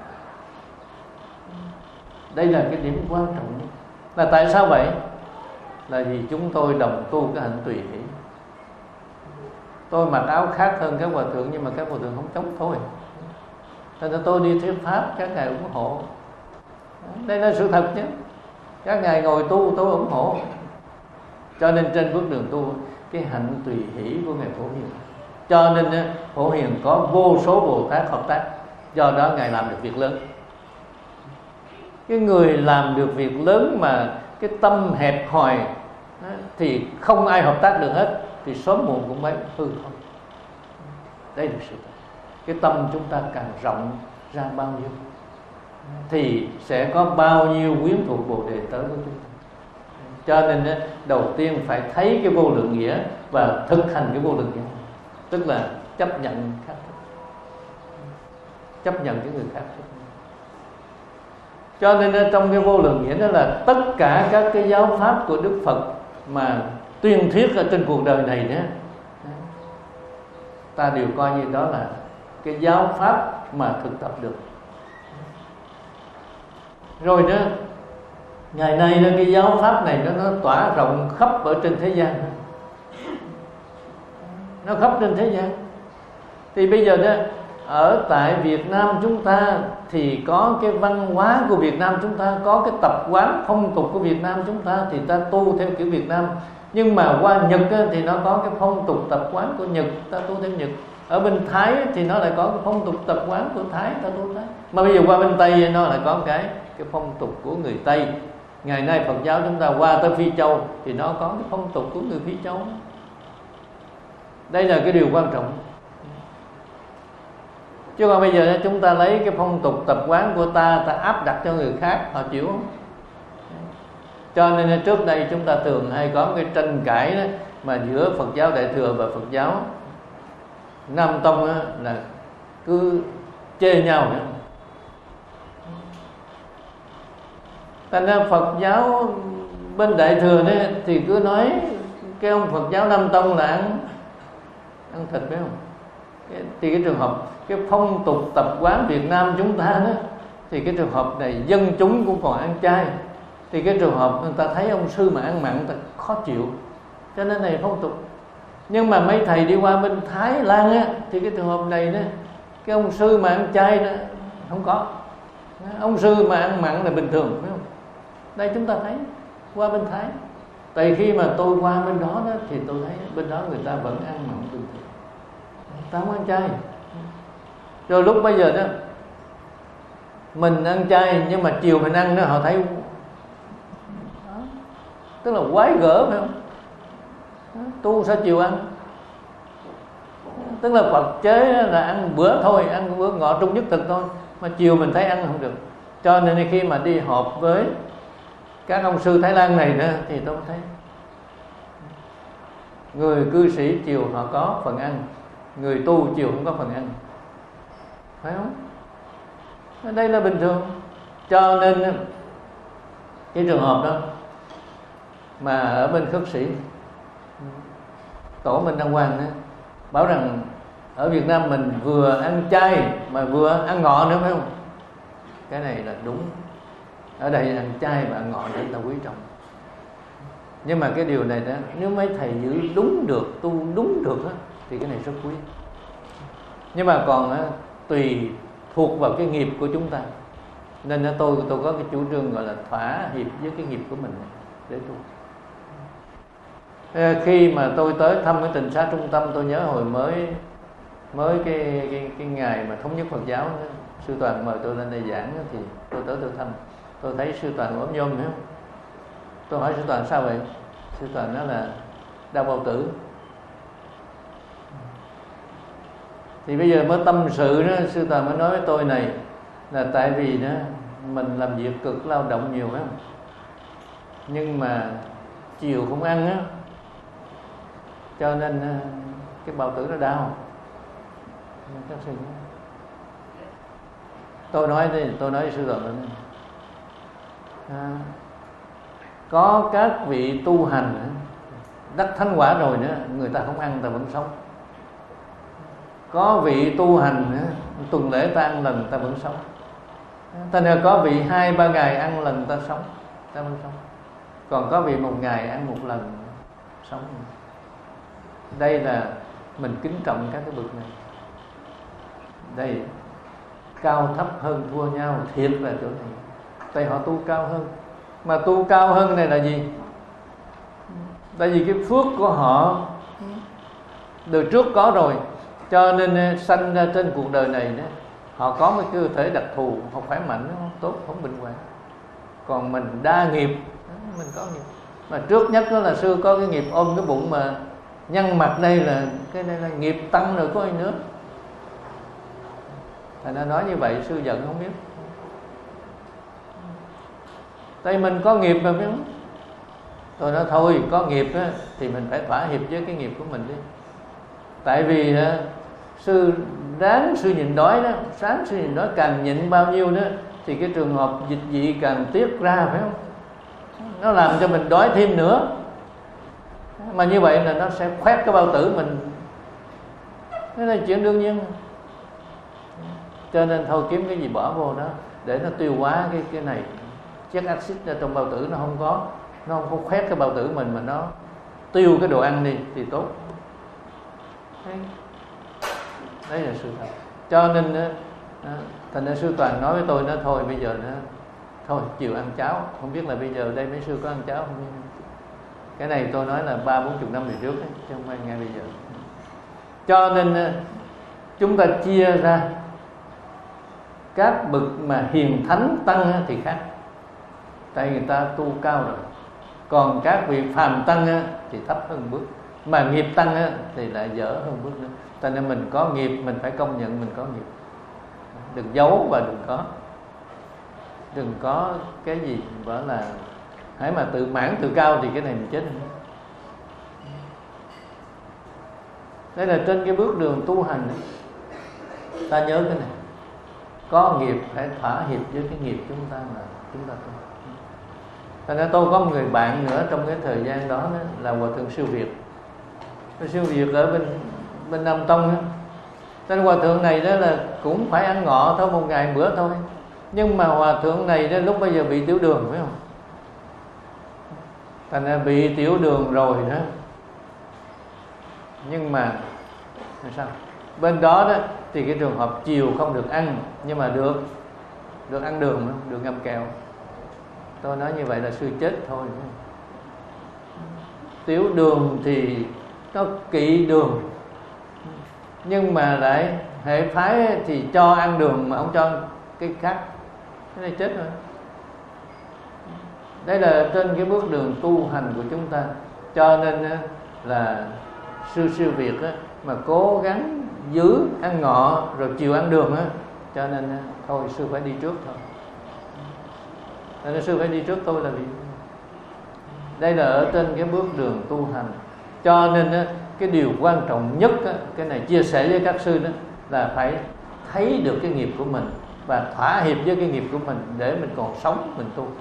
Đây là cái điểm quan trọng nhất. Là tại sao vậy? Là vì chúng tôi đồng tu cái hạnh tùy hỷ. Tôi mặc áo khác hơn các hòa thượng, nhưng mà các hòa thượng không chống thôi. Thành ra tôi đi thuyết pháp các ngài ủng hộ. Đây là sự thật chứ. Các ngài ngồi tu tôi ủng hộ. Cho nên trên bước đường tu, cái hạnh tùy hỷ của ngài Phổ Hiền, cho nên Phổ Hiền có vô số Bồ Tát hợp tác. Do đó ngài làm được việc lớn. Cái người làm được việc lớn mà cái tâm hẹp hòi thì không ai hợp tác được hết, thì sớm muộn cũng mấy hư thôi. Đây là sự thật. Cái tâm chúng ta càng rộng ra bao nhiêu thì sẽ có bao nhiêu quyến thuộc Bồ Đề tới với chúng ta. Cho nên đầu tiên phải thấy cái vô lượng nghĩa và thực hành cái vô lượng nghĩa, tức là chấp nhận khác thức, chấp nhận cái người khác thức. Cho nên trong cái vô lượng nghĩa đó là tất cả các cái giáo pháp của Đức Phật mà tuyên thuyết ở trên cuộc đời này đó, ta đều coi như đó là cái giáo pháp mà thực tập được. Rồi đó, ngày nay đó, cái giáo pháp này nó, nó tỏa rộng khắp ở trên thế gian, nó khắp trên thế gian. Thì bây giờ đó, ở tại Việt Nam chúng ta thì có cái văn hóa của Việt Nam chúng ta, có cái tập quán phong tục của Việt Nam chúng ta, thì ta tu theo kiểu Việt Nam. Nhưng mà qua Nhật thì nó có cái phong tục tập quán của Nhật, ta tu theo Nhật. Ở bên Thái thì nó lại có cái phong tục tập quán của Thái, ta tu Thái. Mà bây giờ qua bên Tây nó lại có cái cái phong tục của người Tây. Ngày nay Phật giáo chúng ta qua tới Phi Châu thì nó có cái phong tục của người Phi Châu. Đây là cái điều quan trọng. Chứ còn bây giờ chúng ta lấy cái phong tục tập quán của ta, ta áp đặt cho người khác, họ chịu không? Cho nên trước đây chúng ta thường hay có cái tranh cãi đó, mà giữa Phật giáo Đại Thừa và Phật giáo Nam Tông đó, là cứ chê nhau nữa. Thành ra Phật giáo bên Đại Thừa đó thì cứ nói cái ông Phật giáo Nam Tông là ăn ăn thịt, phải không? Cái, thì cái trường hợp cái phong tục tập quán Việt Nam chúng ta đó, thì cái trường hợp này dân chúng cũng còn ăn chay. Thì cái trường hợp người ta thấy ông sư mà ăn mặn, người ta khó chịu, cho nên này phong tục. Nhưng mà mấy thầy đi qua bên Thái Lan á, thì cái trường hợp này đó, cái ông sư mà ăn chay đó không có, ông sư mà ăn mặn là bình thường, phải không? Đây chúng ta thấy qua bên Thái. Tại khi mà tôi qua bên đó, đó thì tôi thấy bên đó người ta vẫn ăn mặn bình thường, ta không ăn chay. Rồi lúc bây giờ đó mình ăn chay, nhưng mà chiều mình ăn đó họ thấy đó, tức là quái gở, phải không? Tu sao chiều ăn? Tức là Phật chế là ăn bữa thôi, ăn bữa ngọ trung nhất thực thôi, mà chiều mình thấy ăn không được. Cho nên khi mà đi họp với các ông sư Thái Lan này đó, thì tôi thấy người cư sĩ chiều họ có phần ăn, người tu chiều không có phần ăn, phải không? Đây là bình thường. Cho nên cái trường hợp đó mà ở bên khất sĩ tổ Minh Đăng Quang đó bảo rằng ở Việt Nam mình vừa ăn chay mà vừa ăn ngọ nữa, phải không? Cái này là đúng. Ở đây ăn chay và ăn ngọ để ta quý trọng. Nhưng mà cái điều này đó, nếu mấy thầy giữ đúng được, tu đúng được đó, thì cái này rất quý. Nhưng mà còn đó, tùy thuộc vào cái nghiệp của chúng ta. Nên đó, tôi tôi có cái chủ trương gọi là thỏa hiệp với cái nghiệp của mình để tu. Khi mà tôi tới thăm cái Tịnh Xá Trung Tâm, tôi nhớ hồi mới mới cái cái, cái ngày mà thống nhất Phật giáo đó, sư Toàn mời tôi lên đây giảng đó, thì tôi tới tôi thăm, tôi thấy sư Toàn ốm nhom, phải không? Tôi hỏi sư Toàn sao vậy? Sư Toàn nói là đau bao tử. Thì bây giờ mới tâm sự đó, sư Toàn mới nói với tôi này là tại vì đó mình làm việc cực lao động nhiều, phải không? Nhưng mà chiều không ăn á, cho nên cái bao tử nó đau. Tôi nói thì tôi nói với sư Toàn là à, có các vị tu hành đắc thánh quả rồi nữa, người ta không ăn, người ta vẫn sống. Có vị tu hành tuần lễ ta ăn lần, ta vẫn sống. Thành ra có vị hai ba ngày ăn lần ta sống, ta vẫn sống. Còn có vị một ngày ăn một lần sống. Đây là mình kính trọng các cái bậc này. Đây cao thấp hơn thua nhau thiệt là chỗ này. Tại họ tu cao hơn. Mà tu cao hơn này là gì? Tại vì cái phước của họ đời trước có rồi, cho nên sanh ra trên cuộc đời này đó, họ có một cơ thể đặc thù, họ khỏe mạnh, không tốt, không bệnh hoạn. Còn mình đa nghiệp, mình có nghiệp. Mà trước nhất đó là xưa có cái nghiệp ôm cái bụng mà nhăn mặt, đây là cái đây là nghiệp tăng rồi có gì nữa. Thành ra nói như vậy sư giận không biết. Tại mình có nghiệp mà biết không? Tôi nói thôi, có nghiệp á, thì mình phải thỏa hiệp với cái nghiệp của mình đi. Tại vì á, sư ráng sư nhịn đói đó, sáng sư nhịn đói càng nhịn bao nhiêu đó thì cái trường hợp dịch vị càng tiết ra, phải không? Nó làm cho mình đói thêm nữa. Mà như vậy là nó sẽ khoét cái bao tử mình. Thế là chuyện đương nhiên. Cho nên thôi kiếm cái gì bỏ vô đó để nó tiêu hóa cái cái này. Chất axit ở trong bao tử nó không có, nó không có khoét cái bao tử mình mà nó tiêu cái đồ ăn đi thì tốt. Đấy, đấy là sự thật. Cho nên đó, thành ra sư Toàn nói với tôi nó thôi bây giờ nó thôi chiều ăn cháo. Không biết là bây giờ đây mấy sư có ăn cháo không? Cái này tôi nói là ba bốn chục năm về trước ấy, chứ không phải ngay bây giờ. Cho nên chúng ta chia ra các bậc mà hiền thánh tăng thì khác, tại người ta tu cao rồi. Còn các vị phàm tăng thì thấp hơn bước, mà nghiệp tăng thì lại dở hơn bước nữa. Cho nên mình có nghiệp mình phải công nhận mình có nghiệp, đừng giấu và đừng có đừng có cái gì gọi là hãy mà tự mãn tự cao thì cái này mình chết. Đây là trên cái bước đường tu hành ta nhớ cái này, có nghiệp phải thỏa hiệp với cái nghiệp chúng ta là chúng ta tu. Thành ra tôi có một người bạn nữa trong cái thời gian đó, đó là Hòa Thượng Siêu Việt. Cái Siêu Việt ở bên bên Nam Tông đó. Tên Hòa Thượng này đó là cũng phải ăn ngọ thôi, một ngày bữa thôi. Nhưng mà Hòa Thượng này đó lúc bây giờ bị tiểu đường, phải không? Thành ra bị tiểu đường rồi đó. Nhưng mà sao? Bên đó đó thì cái trường hợp chiều không được ăn, nhưng mà được được ăn đường, được ngâm kẹo. Tôi nói như vậy là sư chết thôi. Tiểu đường thì nó kỵ đường, nhưng mà lại hệ phái thì cho ăn đường mà không cho cái khác, cái này chết rồi. Đây là trên cái bước đường tu hành của chúng ta. Cho nên là sư Siêu Việt á, mà cố gắng giữ ăn ngọ rồi chiều ăn đường á, cho nên thôi sư phải đi trước thôi. Nên sư phải đi trước tôi là vì đây là ở trên cái bước đường tu hành. Cho nên á, cái điều quan trọng nhất á, cái này chia sẻ với các sư đó là phải thấy được cái nghiệp của mình và thỏa hiệp với cái nghiệp của mình để mình còn sống mình tu.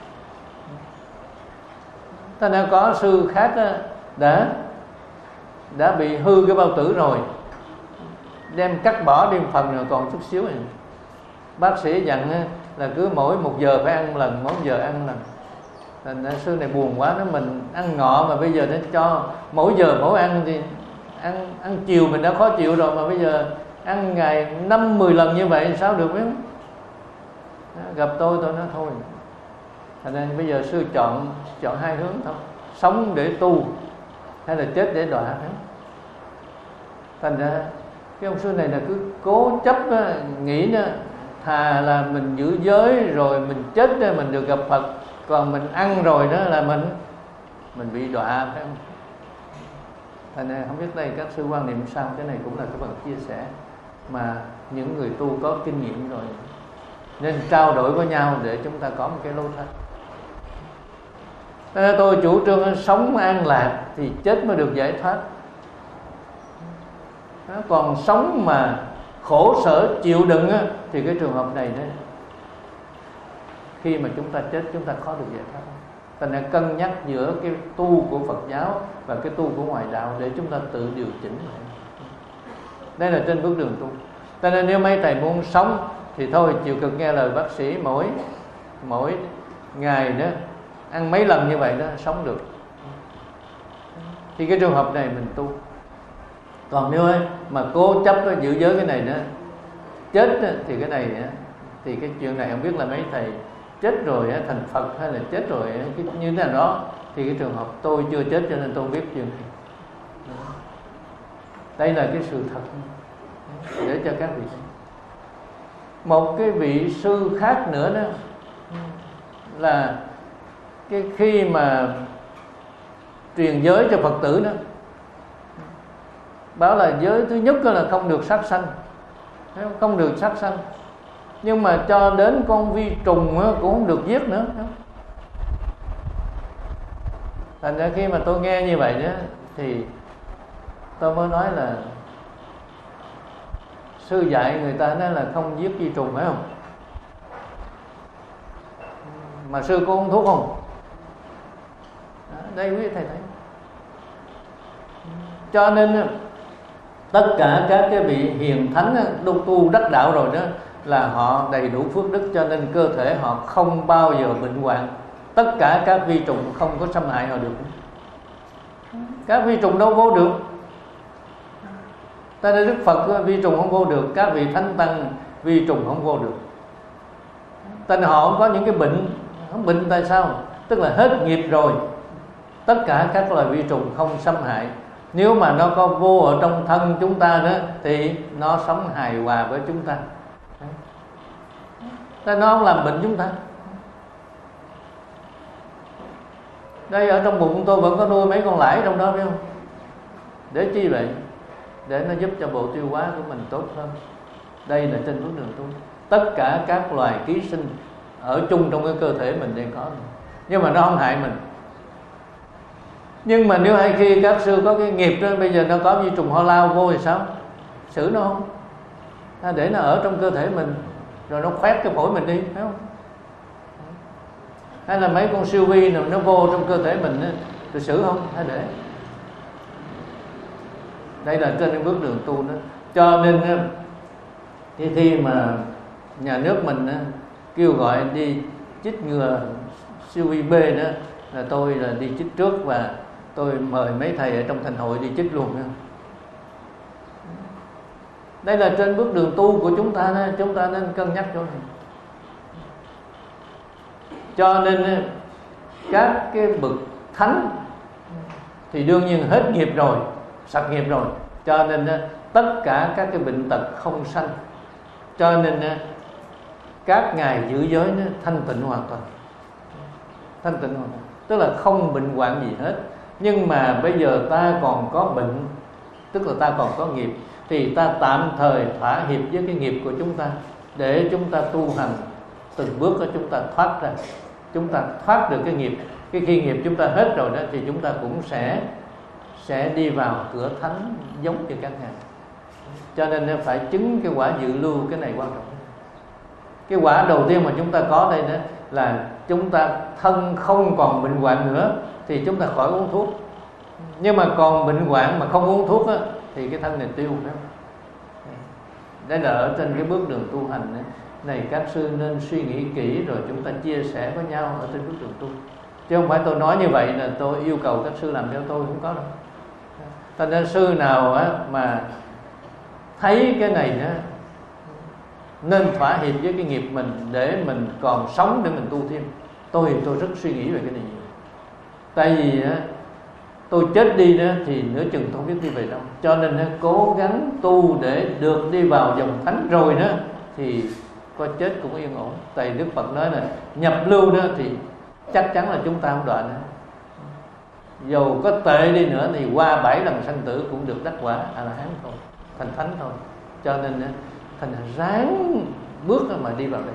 Ta đã có sư khác á, đã đã bị hư cái bao tử rồi, đem cắt bỏ đi một phần rồi còn chút xíu này. Bác sĩ dặn á, là cứ mỗi một giờ phải ăn một lần, mỗi giờ ăn một lần. Thành ra sư này buồn quá, nó mình ăn ngọ mà bây giờ nó cho mỗi giờ mỗi ăn thì ăn ăn chiều mình đã khó chịu rồi, mà bây giờ ăn ngày năm mười lần như vậy sao được biết? Gặp tôi tôi nói thôi. Thành ra bây giờ sư chọn chọn hai hướng thôi, sống để tu hay là chết để đọa. Thành ra cái ông sư này là cứ cố chấp á, nghĩ đó, thà là mình giữ giới rồi mình chết để mình được gặp Phật, còn mình ăn rồi đó là mình mình bị đọa, phải không? Thành ra không biết đây các sư quan niệm sao. Cái này cũng là cái phần chia sẻ mà những người tu có kinh nghiệm rồi nên trao đổi với nhau để chúng ta có một cái lối thoát. Nên tôi chủ trương sống an lạc thì chết mới được giải thoát. Còn sống mà khổ sở chịu đựng á, thì cái trường hợp này đó, khi mà chúng ta chết chúng ta khó được giải thoát. Thành ra cân nhắc giữa cái tu của Phật giáo và cái tu của ngoại đạo để chúng ta tự điều chỉnh lại. Đây là trên bước đường tu. Cho nên nếu mấy thầy muốn sống thì thôi chịu cực nghe lời bác sĩ, mỗi mỗi ngày đó ăn mấy lần như vậy đó sống được. Thì cái trường hợp này mình tu. Còn nếu ấy, mà cố chấp giữ giới cái này đó, chết thì cái này Thì cái chuyện này không biết là mấy thầy chết rồi thành Phật hay là chết rồi cái như thế nào đó. Thì cái trường hợp tôi chưa chết cho nên tôi không biết chuyện này. Đây là cái sự thật để cho các vị thấy. Một cái vị sư khác nữa đó là cái khi mà truyền giới cho Phật tử đó, bảo là giới thứ nhất là không được sát sanh, không được sát sanh, nhưng mà cho đến con vi trùng cũng không được giết nữa. Thành ra khi mà tôi nghe như vậy đó thì tôi mới nói là sư dạy người ta nói là không giết vi trùng, phải không? Mà sư có uống thuốc không? Đây quý thầy thấy. Cho nên tất cả các cái vị hiền thánh đô tu đắc đạo rồi đó là họ đầy đủ phước đức, cho nên cơ thể họ không bao giờ bệnh hoạn. Tất cả các vi trùng không có xâm hại họ được. Các vi trùng đâu vô được. Ta nói Đức Phật vi trùng không vô được, các vị thánh tăng vi trùng không vô được. Tên họ không có những cái bệnh. Không bệnh tại sao? Tức là hết nghiệp rồi, tất cả các loài vi trùng không xâm hại. Nếu mà nó có vô ở trong thân chúng ta đó thì nó sống hài hòa với chúng ta. Tại nó không làm bệnh chúng ta. Đây ở trong bụng tôi vẫn có nuôi mấy con lãi trong đó, phải không? Để chi vậy? Để nó giúp cho bộ tiêu hóa của mình tốt hơn. Đây là trên bước đường tu. Tất cả các loài ký sinh ở chung trong cái cơ thể mình đều có, nhưng mà nó không hại mình. Nhưng mà nếu hay khi các sư có cái nghiệp đó, bây giờ nó có vi trùng ho lao vô thì sao? Xử nó không? Ta để nó ở trong cơ thể mình rồi nó khoét cái phổi mình đi, phải không? Hay là mấy con siêu vi nào nó vô trong cơ thể mình đó, rồi xử không? Hay để. Đây là trên cái bước đường tu đó. Cho nên khi, khi mà nhà nước mình kêu gọi đi chích ngừa siêu vi B đó, là tôi là đi chích trước và tôi mời mấy thầy ở trong thành hội đi chích luôn. Đây là trên bước đường tu của chúng ta đó, chúng ta nên cân nhắc chỗ này. Cho nên các cái bậc thánh thì đương nhiên hết nghiệp rồi, sạch nghiệp rồi, cho nên tất cả các cái bệnh tật không sanh. Cho nên các ngài giữ giới nó thanh tịnh hoàn toàn, thanh tịnh hoàn toàn, tức là không bệnh hoạn gì hết. Nhưng mà bây giờ ta còn có bệnh, tức là ta còn có nghiệp, thì ta tạm thời thỏa hiệp với cái nghiệp của chúng ta để chúng ta tu hành từng bước, đó chúng ta thoát ra, chúng ta thoát được cái nghiệp. Cái khi nghiệp chúng ta hết rồi đó thì chúng ta cũng sẽ sẽ đi vào cửa thánh giống như các ngài. Cho nên phải chứng cái quả dự lưu, cái này quan trọng. Cái quả đầu tiên mà chúng ta có đây đó là chúng ta thân không còn bệnh hoạn nữa thì chúng ta khỏi uống thuốc. Nhưng mà còn bệnh hoạn mà không uống thuốc á, thì cái thân này tiêu, phải không? Đây là ở trên cái bước đường tu hành ấy. Này các sư nên suy nghĩ kỹ rồi chúng ta chia sẻ với nhau ở trên bước đường tu. Chứ không phải tôi nói như vậy là tôi yêu cầu các sư làm theo tôi, không có đâu. Thành ra sư nào á mà thấy cái này đó nên thỏa hiệp với cái nghiệp mình để mình còn sống để mình tu thêm. Tôi tôi rất suy nghĩ về cái này nhiều. Tại vì á, tôi chết đi đó thì nửa chừng tôi không biết đi về đâu. Cho nên á, cố gắng tu để được đi vào dòng thánh rồi đó thì có chết cũng yên ổn. Tại Đức Phật nói là nhập lưu đó thì chắc chắn là chúng ta không đọa nữa. Dù có tệ đi nữa thì qua bảy lần sanh tử cũng được đắc quả A La Hán thôi, thành thánh thôi. Cho nên thành ráng bước mà đi vào đây.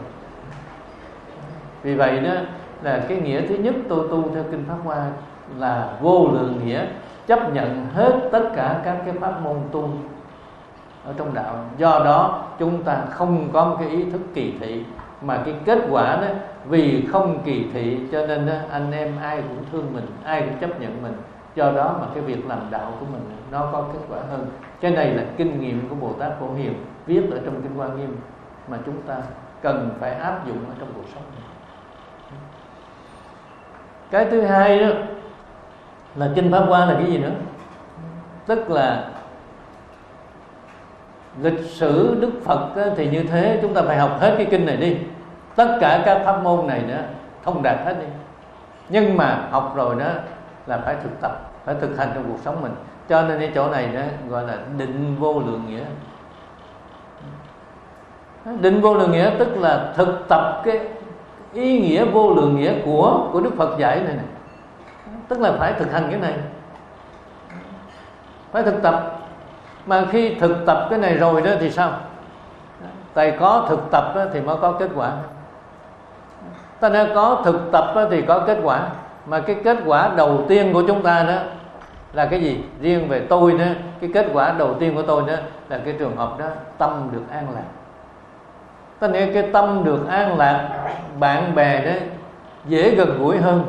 Vì vậy đó là cái nghĩa thứ nhất tôi tu theo kinh Pháp Hoa là vô lượng nghĩa, chấp nhận hết tất cả các cái pháp môn tu ở trong đạo. Do đó chúng ta không có một cái ý thức kỳ thị, mà cái kết quả đó vì không kỳ thị cho nên đó, anh em ai cũng thương mình, ai cũng chấp nhận mình. Do đó mà cái việc làm đạo của mình nó có kết quả hơn. Cái này là kinh nghiệm của Bồ Tát Phổ Hiền viết ở trong kinh Hoa Nghiêm mà chúng ta cần phải áp dụng ở trong cuộc sống này. Cái thứ hai đó là kinh Pháp Hoa là cái gì nữa? Tức là lịch sử Đức Phật thì như thế, chúng ta phải học hết cái kinh này đi, tất cả các pháp môn này nữa thông đạt hết đi. Nhưng mà học rồi đó là phải thực tập, phải thực hành trong cuộc sống mình. Cho nên cái chỗ này đó gọi là định vô lượng nghĩa. Định vô lượng nghĩa tức là thực tập cái ý nghĩa vô lượng nghĩa của của Đức Phật dạy này này. Tức là phải thực hành cái này, phải thực tập. Mà khi thực tập cái này rồi đó thì sao? Tại có thực tập thì mới có kết quả. Ta đã có thực tập thì có kết quả. Mà cái kết quả đầu tiên của chúng ta đó là cái gì? Riêng về tôi đó, cái kết quả đầu tiên của tôi đó là cái trường hợp đó tâm được an lạc. Ta nói cái tâm được an lạc, bạn bè đó dễ gần gũi hơn.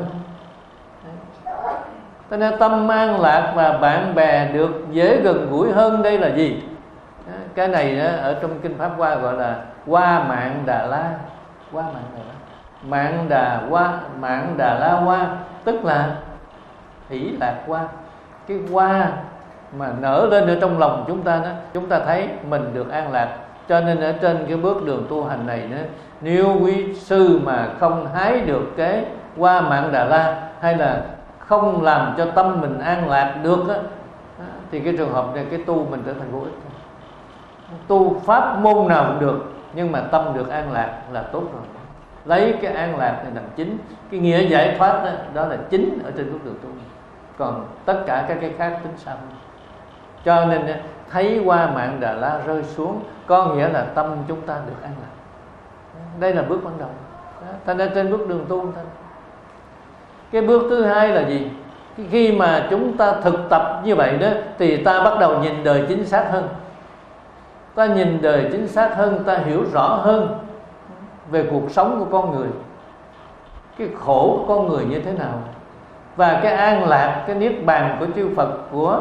Ta nói tâm an lạc và bạn bè được dễ gần gũi hơn, đây là gì? Cái này đó, ở trong kinh Pháp Hoa gọi là Hoa Mạng Đà La. Hoa Mạng Đà La, Mạng Đà Hoa, Mạng Đà La Hoa tức là hỷ lạc hoa. Cái hoa mà nở lên ở trong lòng chúng ta đó, chúng ta thấy mình được an lạc. Cho nên ở trên cái bước đường tu hành này đó, nếu quý sư mà không hái được cái Hoa Mạng Đà La, hay là không làm cho tâm mình an lạc được á, thì cái trường hợp này cái tu mình trở thành vô ích. Tu pháp môn nào cũng được, nhưng mà tâm được an lạc là tốt rồi. Lấy cái an lạc này làm chính, cái nghĩa giải thoát đó, đó là chính ở trên bước đường tu. Còn tất cả các cái khác tính sau. Cho nên thấy Hoa Mạng Đà La rơi xuống, có nghĩa là tâm chúng ta được an lạc. Đây là bước ban đầu. Thành ra trên bước đường tu thôi. Cái bước thứ hai là gì? Khi mà chúng ta thực tập như vậy đó, thì ta bắt đầu nhìn đời chính xác hơn. Ta nhìn đời chính xác hơn, ta hiểu rõ hơn về cuộc sống của con người, cái khổ của con người như thế nào, và cái an lạc, cái niết bàn của chư Phật, của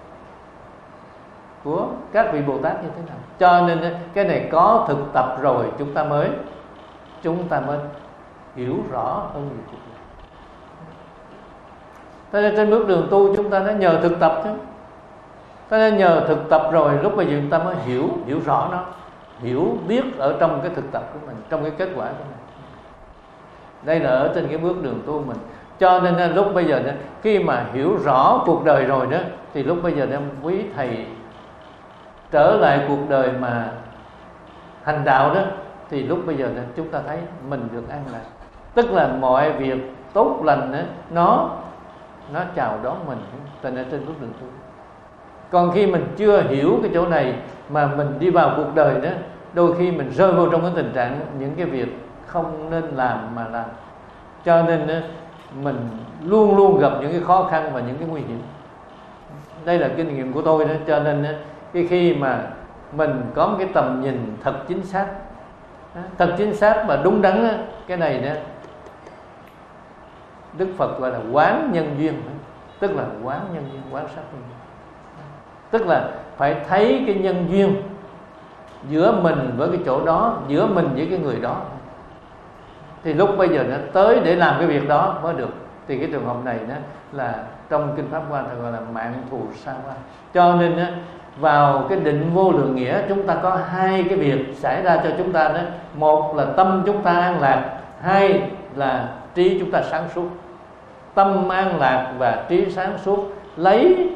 của các vị Bồ Tát như thế nào. Cho nên cái này có thực tập rồi chúng ta mới chúng ta mới hiểu rõ hơn về cuộc đời. Thế nên trên bước đường tu chúng ta đã nhờ thực tập chứ. Thế nên nhờ thực tập rồi lúc bây giờ chúng ta mới hiểu hiểu rõ nó, hiểu biết ở trong cái thực tập của mình, trong cái kết quả của mình. Đây là ở trên cái bước đường tu mình. Cho nên lúc bây giờ khi mà hiểu rõ cuộc đời rồi đó, thì lúc bây giờ quý thầy trở lại cuộc đời mà hành đạo đó, thì lúc bây giờ chúng ta thấy mình được an lạc. Tức là mọi việc tốt lành đó, nó nó chào đón mình trên ở trên bước đường tu. Còn khi mình chưa hiểu cái chỗ này mà mình đi vào cuộc đời đó, đôi khi mình rơi vào trong cái tình trạng những cái việc không nên làm mà làm. Cho nên mình luôn luôn gặp những cái khó khăn và những cái nguy hiểm. Đây là kinh nghiệm của tôi đó. Cho nên cái khi mà mình có một cái tầm nhìn thật chính xác, thật chính xác và đúng đắn, cái này đó Đức Phật gọi là quán nhân duyên. Tức là quán nhân duyên, quán sát nhân duyên. Tức là phải thấy cái nhân duyên giữa mình với cái chỗ đó, giữa mình với cái người đó. Thì lúc bây giờ nó tới để làm cái việc đó mới được. Thì cái trường hợp này đó là trong kinh Pháp Hoa gọi là mạng thù sa hoa. Cho nên đó, vào cái định vô lượng nghĩa chúng ta có hai cái việc xảy ra cho chúng ta đó. Một là tâm chúng ta an lạc, hai là trí chúng ta sáng suốt. Tâm an lạc và trí sáng suốt, lấy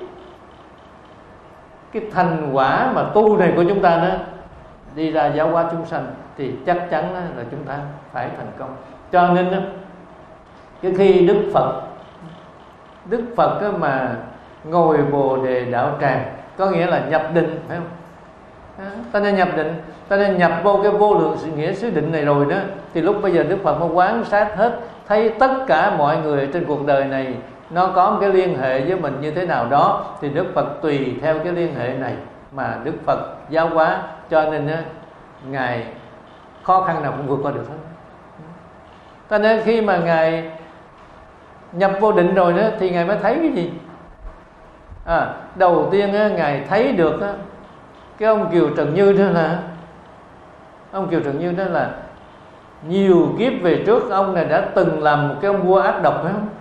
cái thành quả mà tu này của chúng ta đó đi ra giáo hóa chúng sanh, thì chắc chắn là chúng ta phải thành công. Cho nên đó, cái khi Đức Phật Đức Phật mà ngồi Bồ Đề đạo tràng, có nghĩa là nhập định, phải không? Ta nên nhập định, ta nên nhập vô cái vô lượng sự nghĩa xứ định này rồi đó, thì lúc bây giờ Đức Phật mới quán sát hết, thấy tất cả mọi người trên cuộc đời này nó có một cái liên hệ với mình như thế nào đó, thì Đức Phật tùy theo cái liên hệ này mà Đức Phật giáo hóa. Cho nên Ngài khó khăn nào cũng vượt qua được hết. Cho nên khi mà Ngài nhập vô định rồi đó, thì Ngài mới thấy cái gì? À, đầu tiên á, Ngài thấy được á, cái ông Kiều Trần Như đó là ông Kiều Trần Như đó là nhiều kiếp về trước ông này đã từng làm một cái ông vua ác độc, phải không?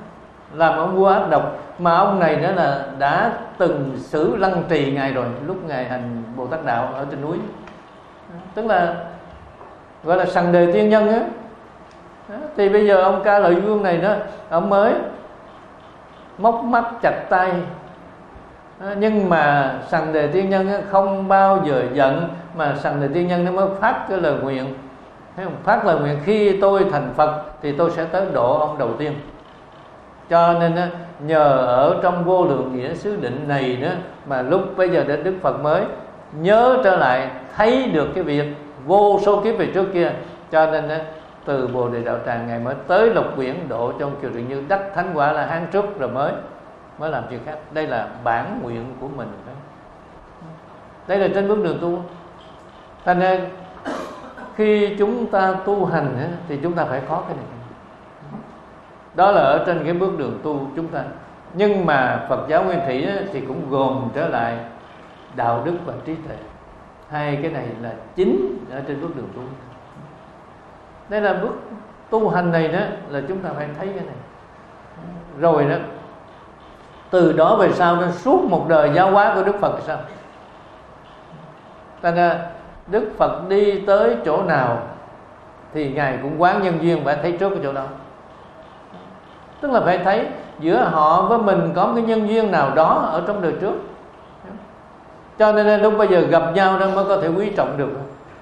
làm ông vua ác độc, mà ông này đó là đã từng xử lăng trì ngài rồi lúc ngài hành Bồ Tát đạo ở trên núi, tức là gọi là Sằng Đề Tiên Nhân á. Thì bây giờ ông Ca Lợi Vương này đó, ông mới móc mắt chặt tay, nhưng mà Sằng Đề Tiên Nhân không bao giờ giận, mà Sằng Đề Tiên Nhân nó mới phát cái lời nguyện, thấy không? Phát lời nguyện khi tôi thành Phật thì tôi sẽ tới độ ông đầu tiên. Cho nên nhờ ở trong vô lượng nghĩa xứ định này đó, mà lúc bây giờ đến Đức Phật mới nhớ trở lại, thấy được cái việc vô số kiếp về trước kia. Cho nên từ Bồ Đề Đạo Tràng ngài mới tới Lục Quyển độ trong Kiều Truyện Như, đắc thánh quả là hán trước rồi mới mới làm chuyện khác. Đây là bản nguyện của mình. Đây là trên bước đường tu. Thành nên khi chúng ta tu hành thì chúng ta phải có cái này. Đó là ở trên cái bước đường tu chúng ta. Nhưng mà Phật giáo Nguyên Thủy thì cũng gồm trở lại đạo đức và trí tuệ. Hai cái này là chính ở trên bước đường tu. Đây là bước tu hành này đó, là chúng ta phải thấy cái này. Rồi đó, từ đó về sau đó, suốt một đời giáo hóa của Đức Phật là sao? Thành ra Đức Phật đi tới chỗ nào thì ngài cũng quán nhân duyên, phải thấy trước cái chỗ đó. Tức là phải thấy giữa họ với mình có cái nhân duyên nào đó ở trong đời trước. Cho nên lúc bây giờ gặp nhau đó mới có thể quý trọng được.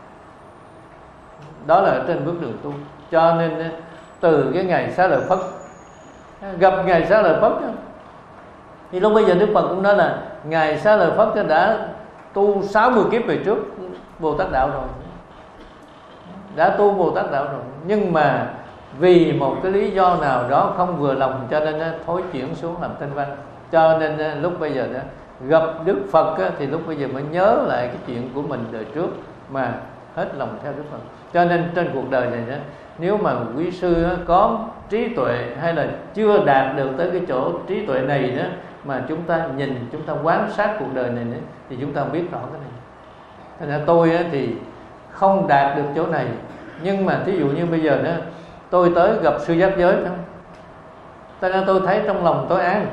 Đó là ở trên bước đường tu. Cho nên từ cái ngày Xá Lợi Phất, gặp ngày Xá Lợi Phất thì lúc bây giờ Đức Phật cũng nói là ngày Xá Lợi Phất đã tu sáu mươi kiếp về trước Bồ Tát đạo rồi, đã tu Bồ Tát đạo rồi. Nhưng mà vì một cái lý do nào đó không vừa lòng, cho nên thối chuyển xuống làm tinh văn. Cho nên lúc bây giờ đó, gặp Đức Phật thì lúc bây giờ mới nhớ lại cái chuyện của mình đời trước mà hết lòng theo Đức Phật. Cho nên trên cuộc đời này đó, nếu mà quý sư có trí tuệ hay là chưa đạt được tới cái chỗ trí tuệ này đó, mà chúng ta nhìn, chúng ta quan sát cuộc đời này nữa, thì chúng ta biết rõ cái này. Thành ra tôi thì không đạt được chỗ này, nhưng mà thí dụ như bây giờ đó, tôi tới gặp sư giác giới không? Thành ra tôi thấy trong lòng tôi an.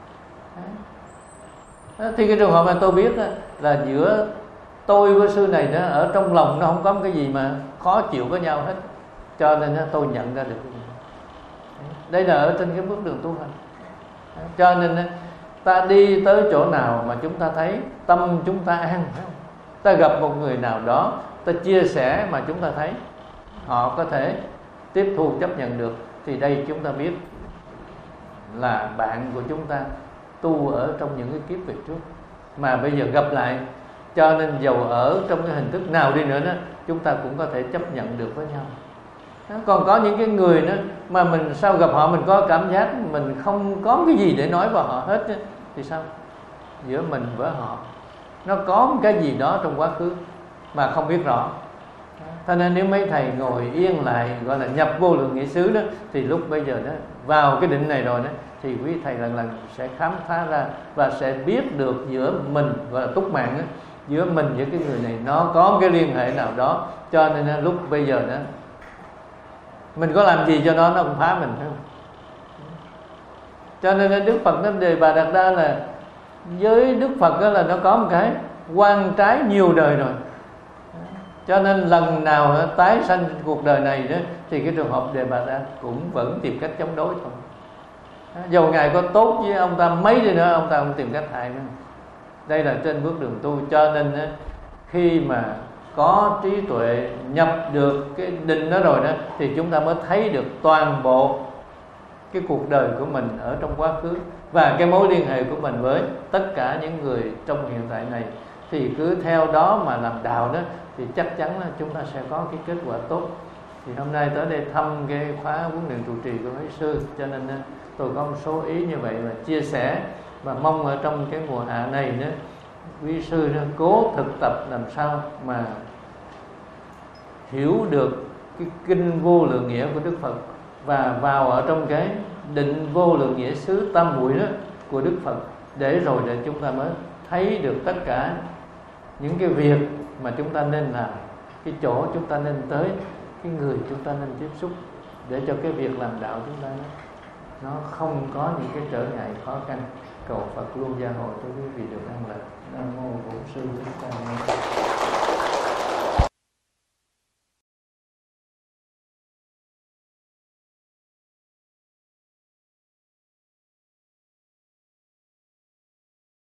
Thì cái trường hợp mà tôi biết là giữa tôi với sư này đó, ở trong lòng nó không có cái gì mà khó chịu với nhau hết. Cho nên tôi nhận ra được. Đây là ở trên cái bước đường tu hành. Cho nên ta đi tới chỗ nào mà chúng ta thấy tâm chúng ta an, ta gặp một người nào đó, ta chia sẻ mà chúng ta thấy họ có thể tiếp thu chấp nhận được, thì đây chúng ta biết là bạn của chúng ta tu ở trong những cái kiếp về trước mà bây giờ gặp lại. Cho nên dầu ở trong cái hình thức nào đi nữa đó, chúng ta cũng có thể chấp nhận được với nhau. Còn có những cái người đó mà mình sau gặp họ mình có cảm giác mình không có cái gì để nói vào họ hết đó, thì sao? Giữa mình với họ nó có một cái gì đó trong quá khứ mà không biết rõ. Cho nên nếu mấy thầy ngồi yên lại, gọi là nhập vô lượng nghĩa xứ đó, thì lúc bây giờ đó, vào cái định này rồi đó, thì quý thầy lần lần sẽ khám phá ra và sẽ biết được giữa mình, gọi là túc mạng đó, giữa mình với cái người này nó có cái liên hệ nào đó. Cho nên lúc bây giờ đó, mình có làm gì cho nó nó cũng phá mình, phải không? Cho nên Đức Phật nó đề Bà Đạt Đa là với Đức Phật đó là nó có một cái quan trái nhiều đời rồi. Cho nên lần nào tái sanh cuộc đời này đó, thì cái trường hợp Đề Bà Đạt cũng vẫn tìm cách chống đối thôi. Dầu ngài có tốt với ông ta mấy đi nữa, ông ta không tìm cách hại nữa. Đây là trên bước đường tu. Cho nên khi mà có trí tuệ nhập được cái định đó rồi đó, thì chúng ta mới thấy được toàn bộ cái cuộc đời của mình ở trong quá khứ và cái mối liên hệ của mình với tất cả những người trong hiện tại này. Thì cứ theo đó mà làm đạo đó, thì chắc chắn là chúng ta sẽ có cái kết quả tốt. Thì hôm nay tới đây thăm cái khóa huấn luyện trụ trì của mấy sư, cho nên tôi có một số ý như vậy và chia sẻ, và mong ở trong cái mùa hạ này đó, quý sư đó cố thực tập làm sao mà hiểu được cái kinh vô lượng nghĩa của Đức Phật, và vào ở trong cái định vô lượng nghĩa xứ tam muội đó của Đức Phật, để rồi để chúng ta mới thấy được tất cả những cái việc mà chúng ta nên làm, cái chỗ chúng ta nên tới, cái người chúng ta nên tiếp xúc, để cho cái việc làm đạo chúng ta nó không có những cái trở ngại khó khăn. Cầu Phật luôn gia hộ cho quý vị được an lạc. Nam mô Bổn Sư Thích Ca Mâu Ni.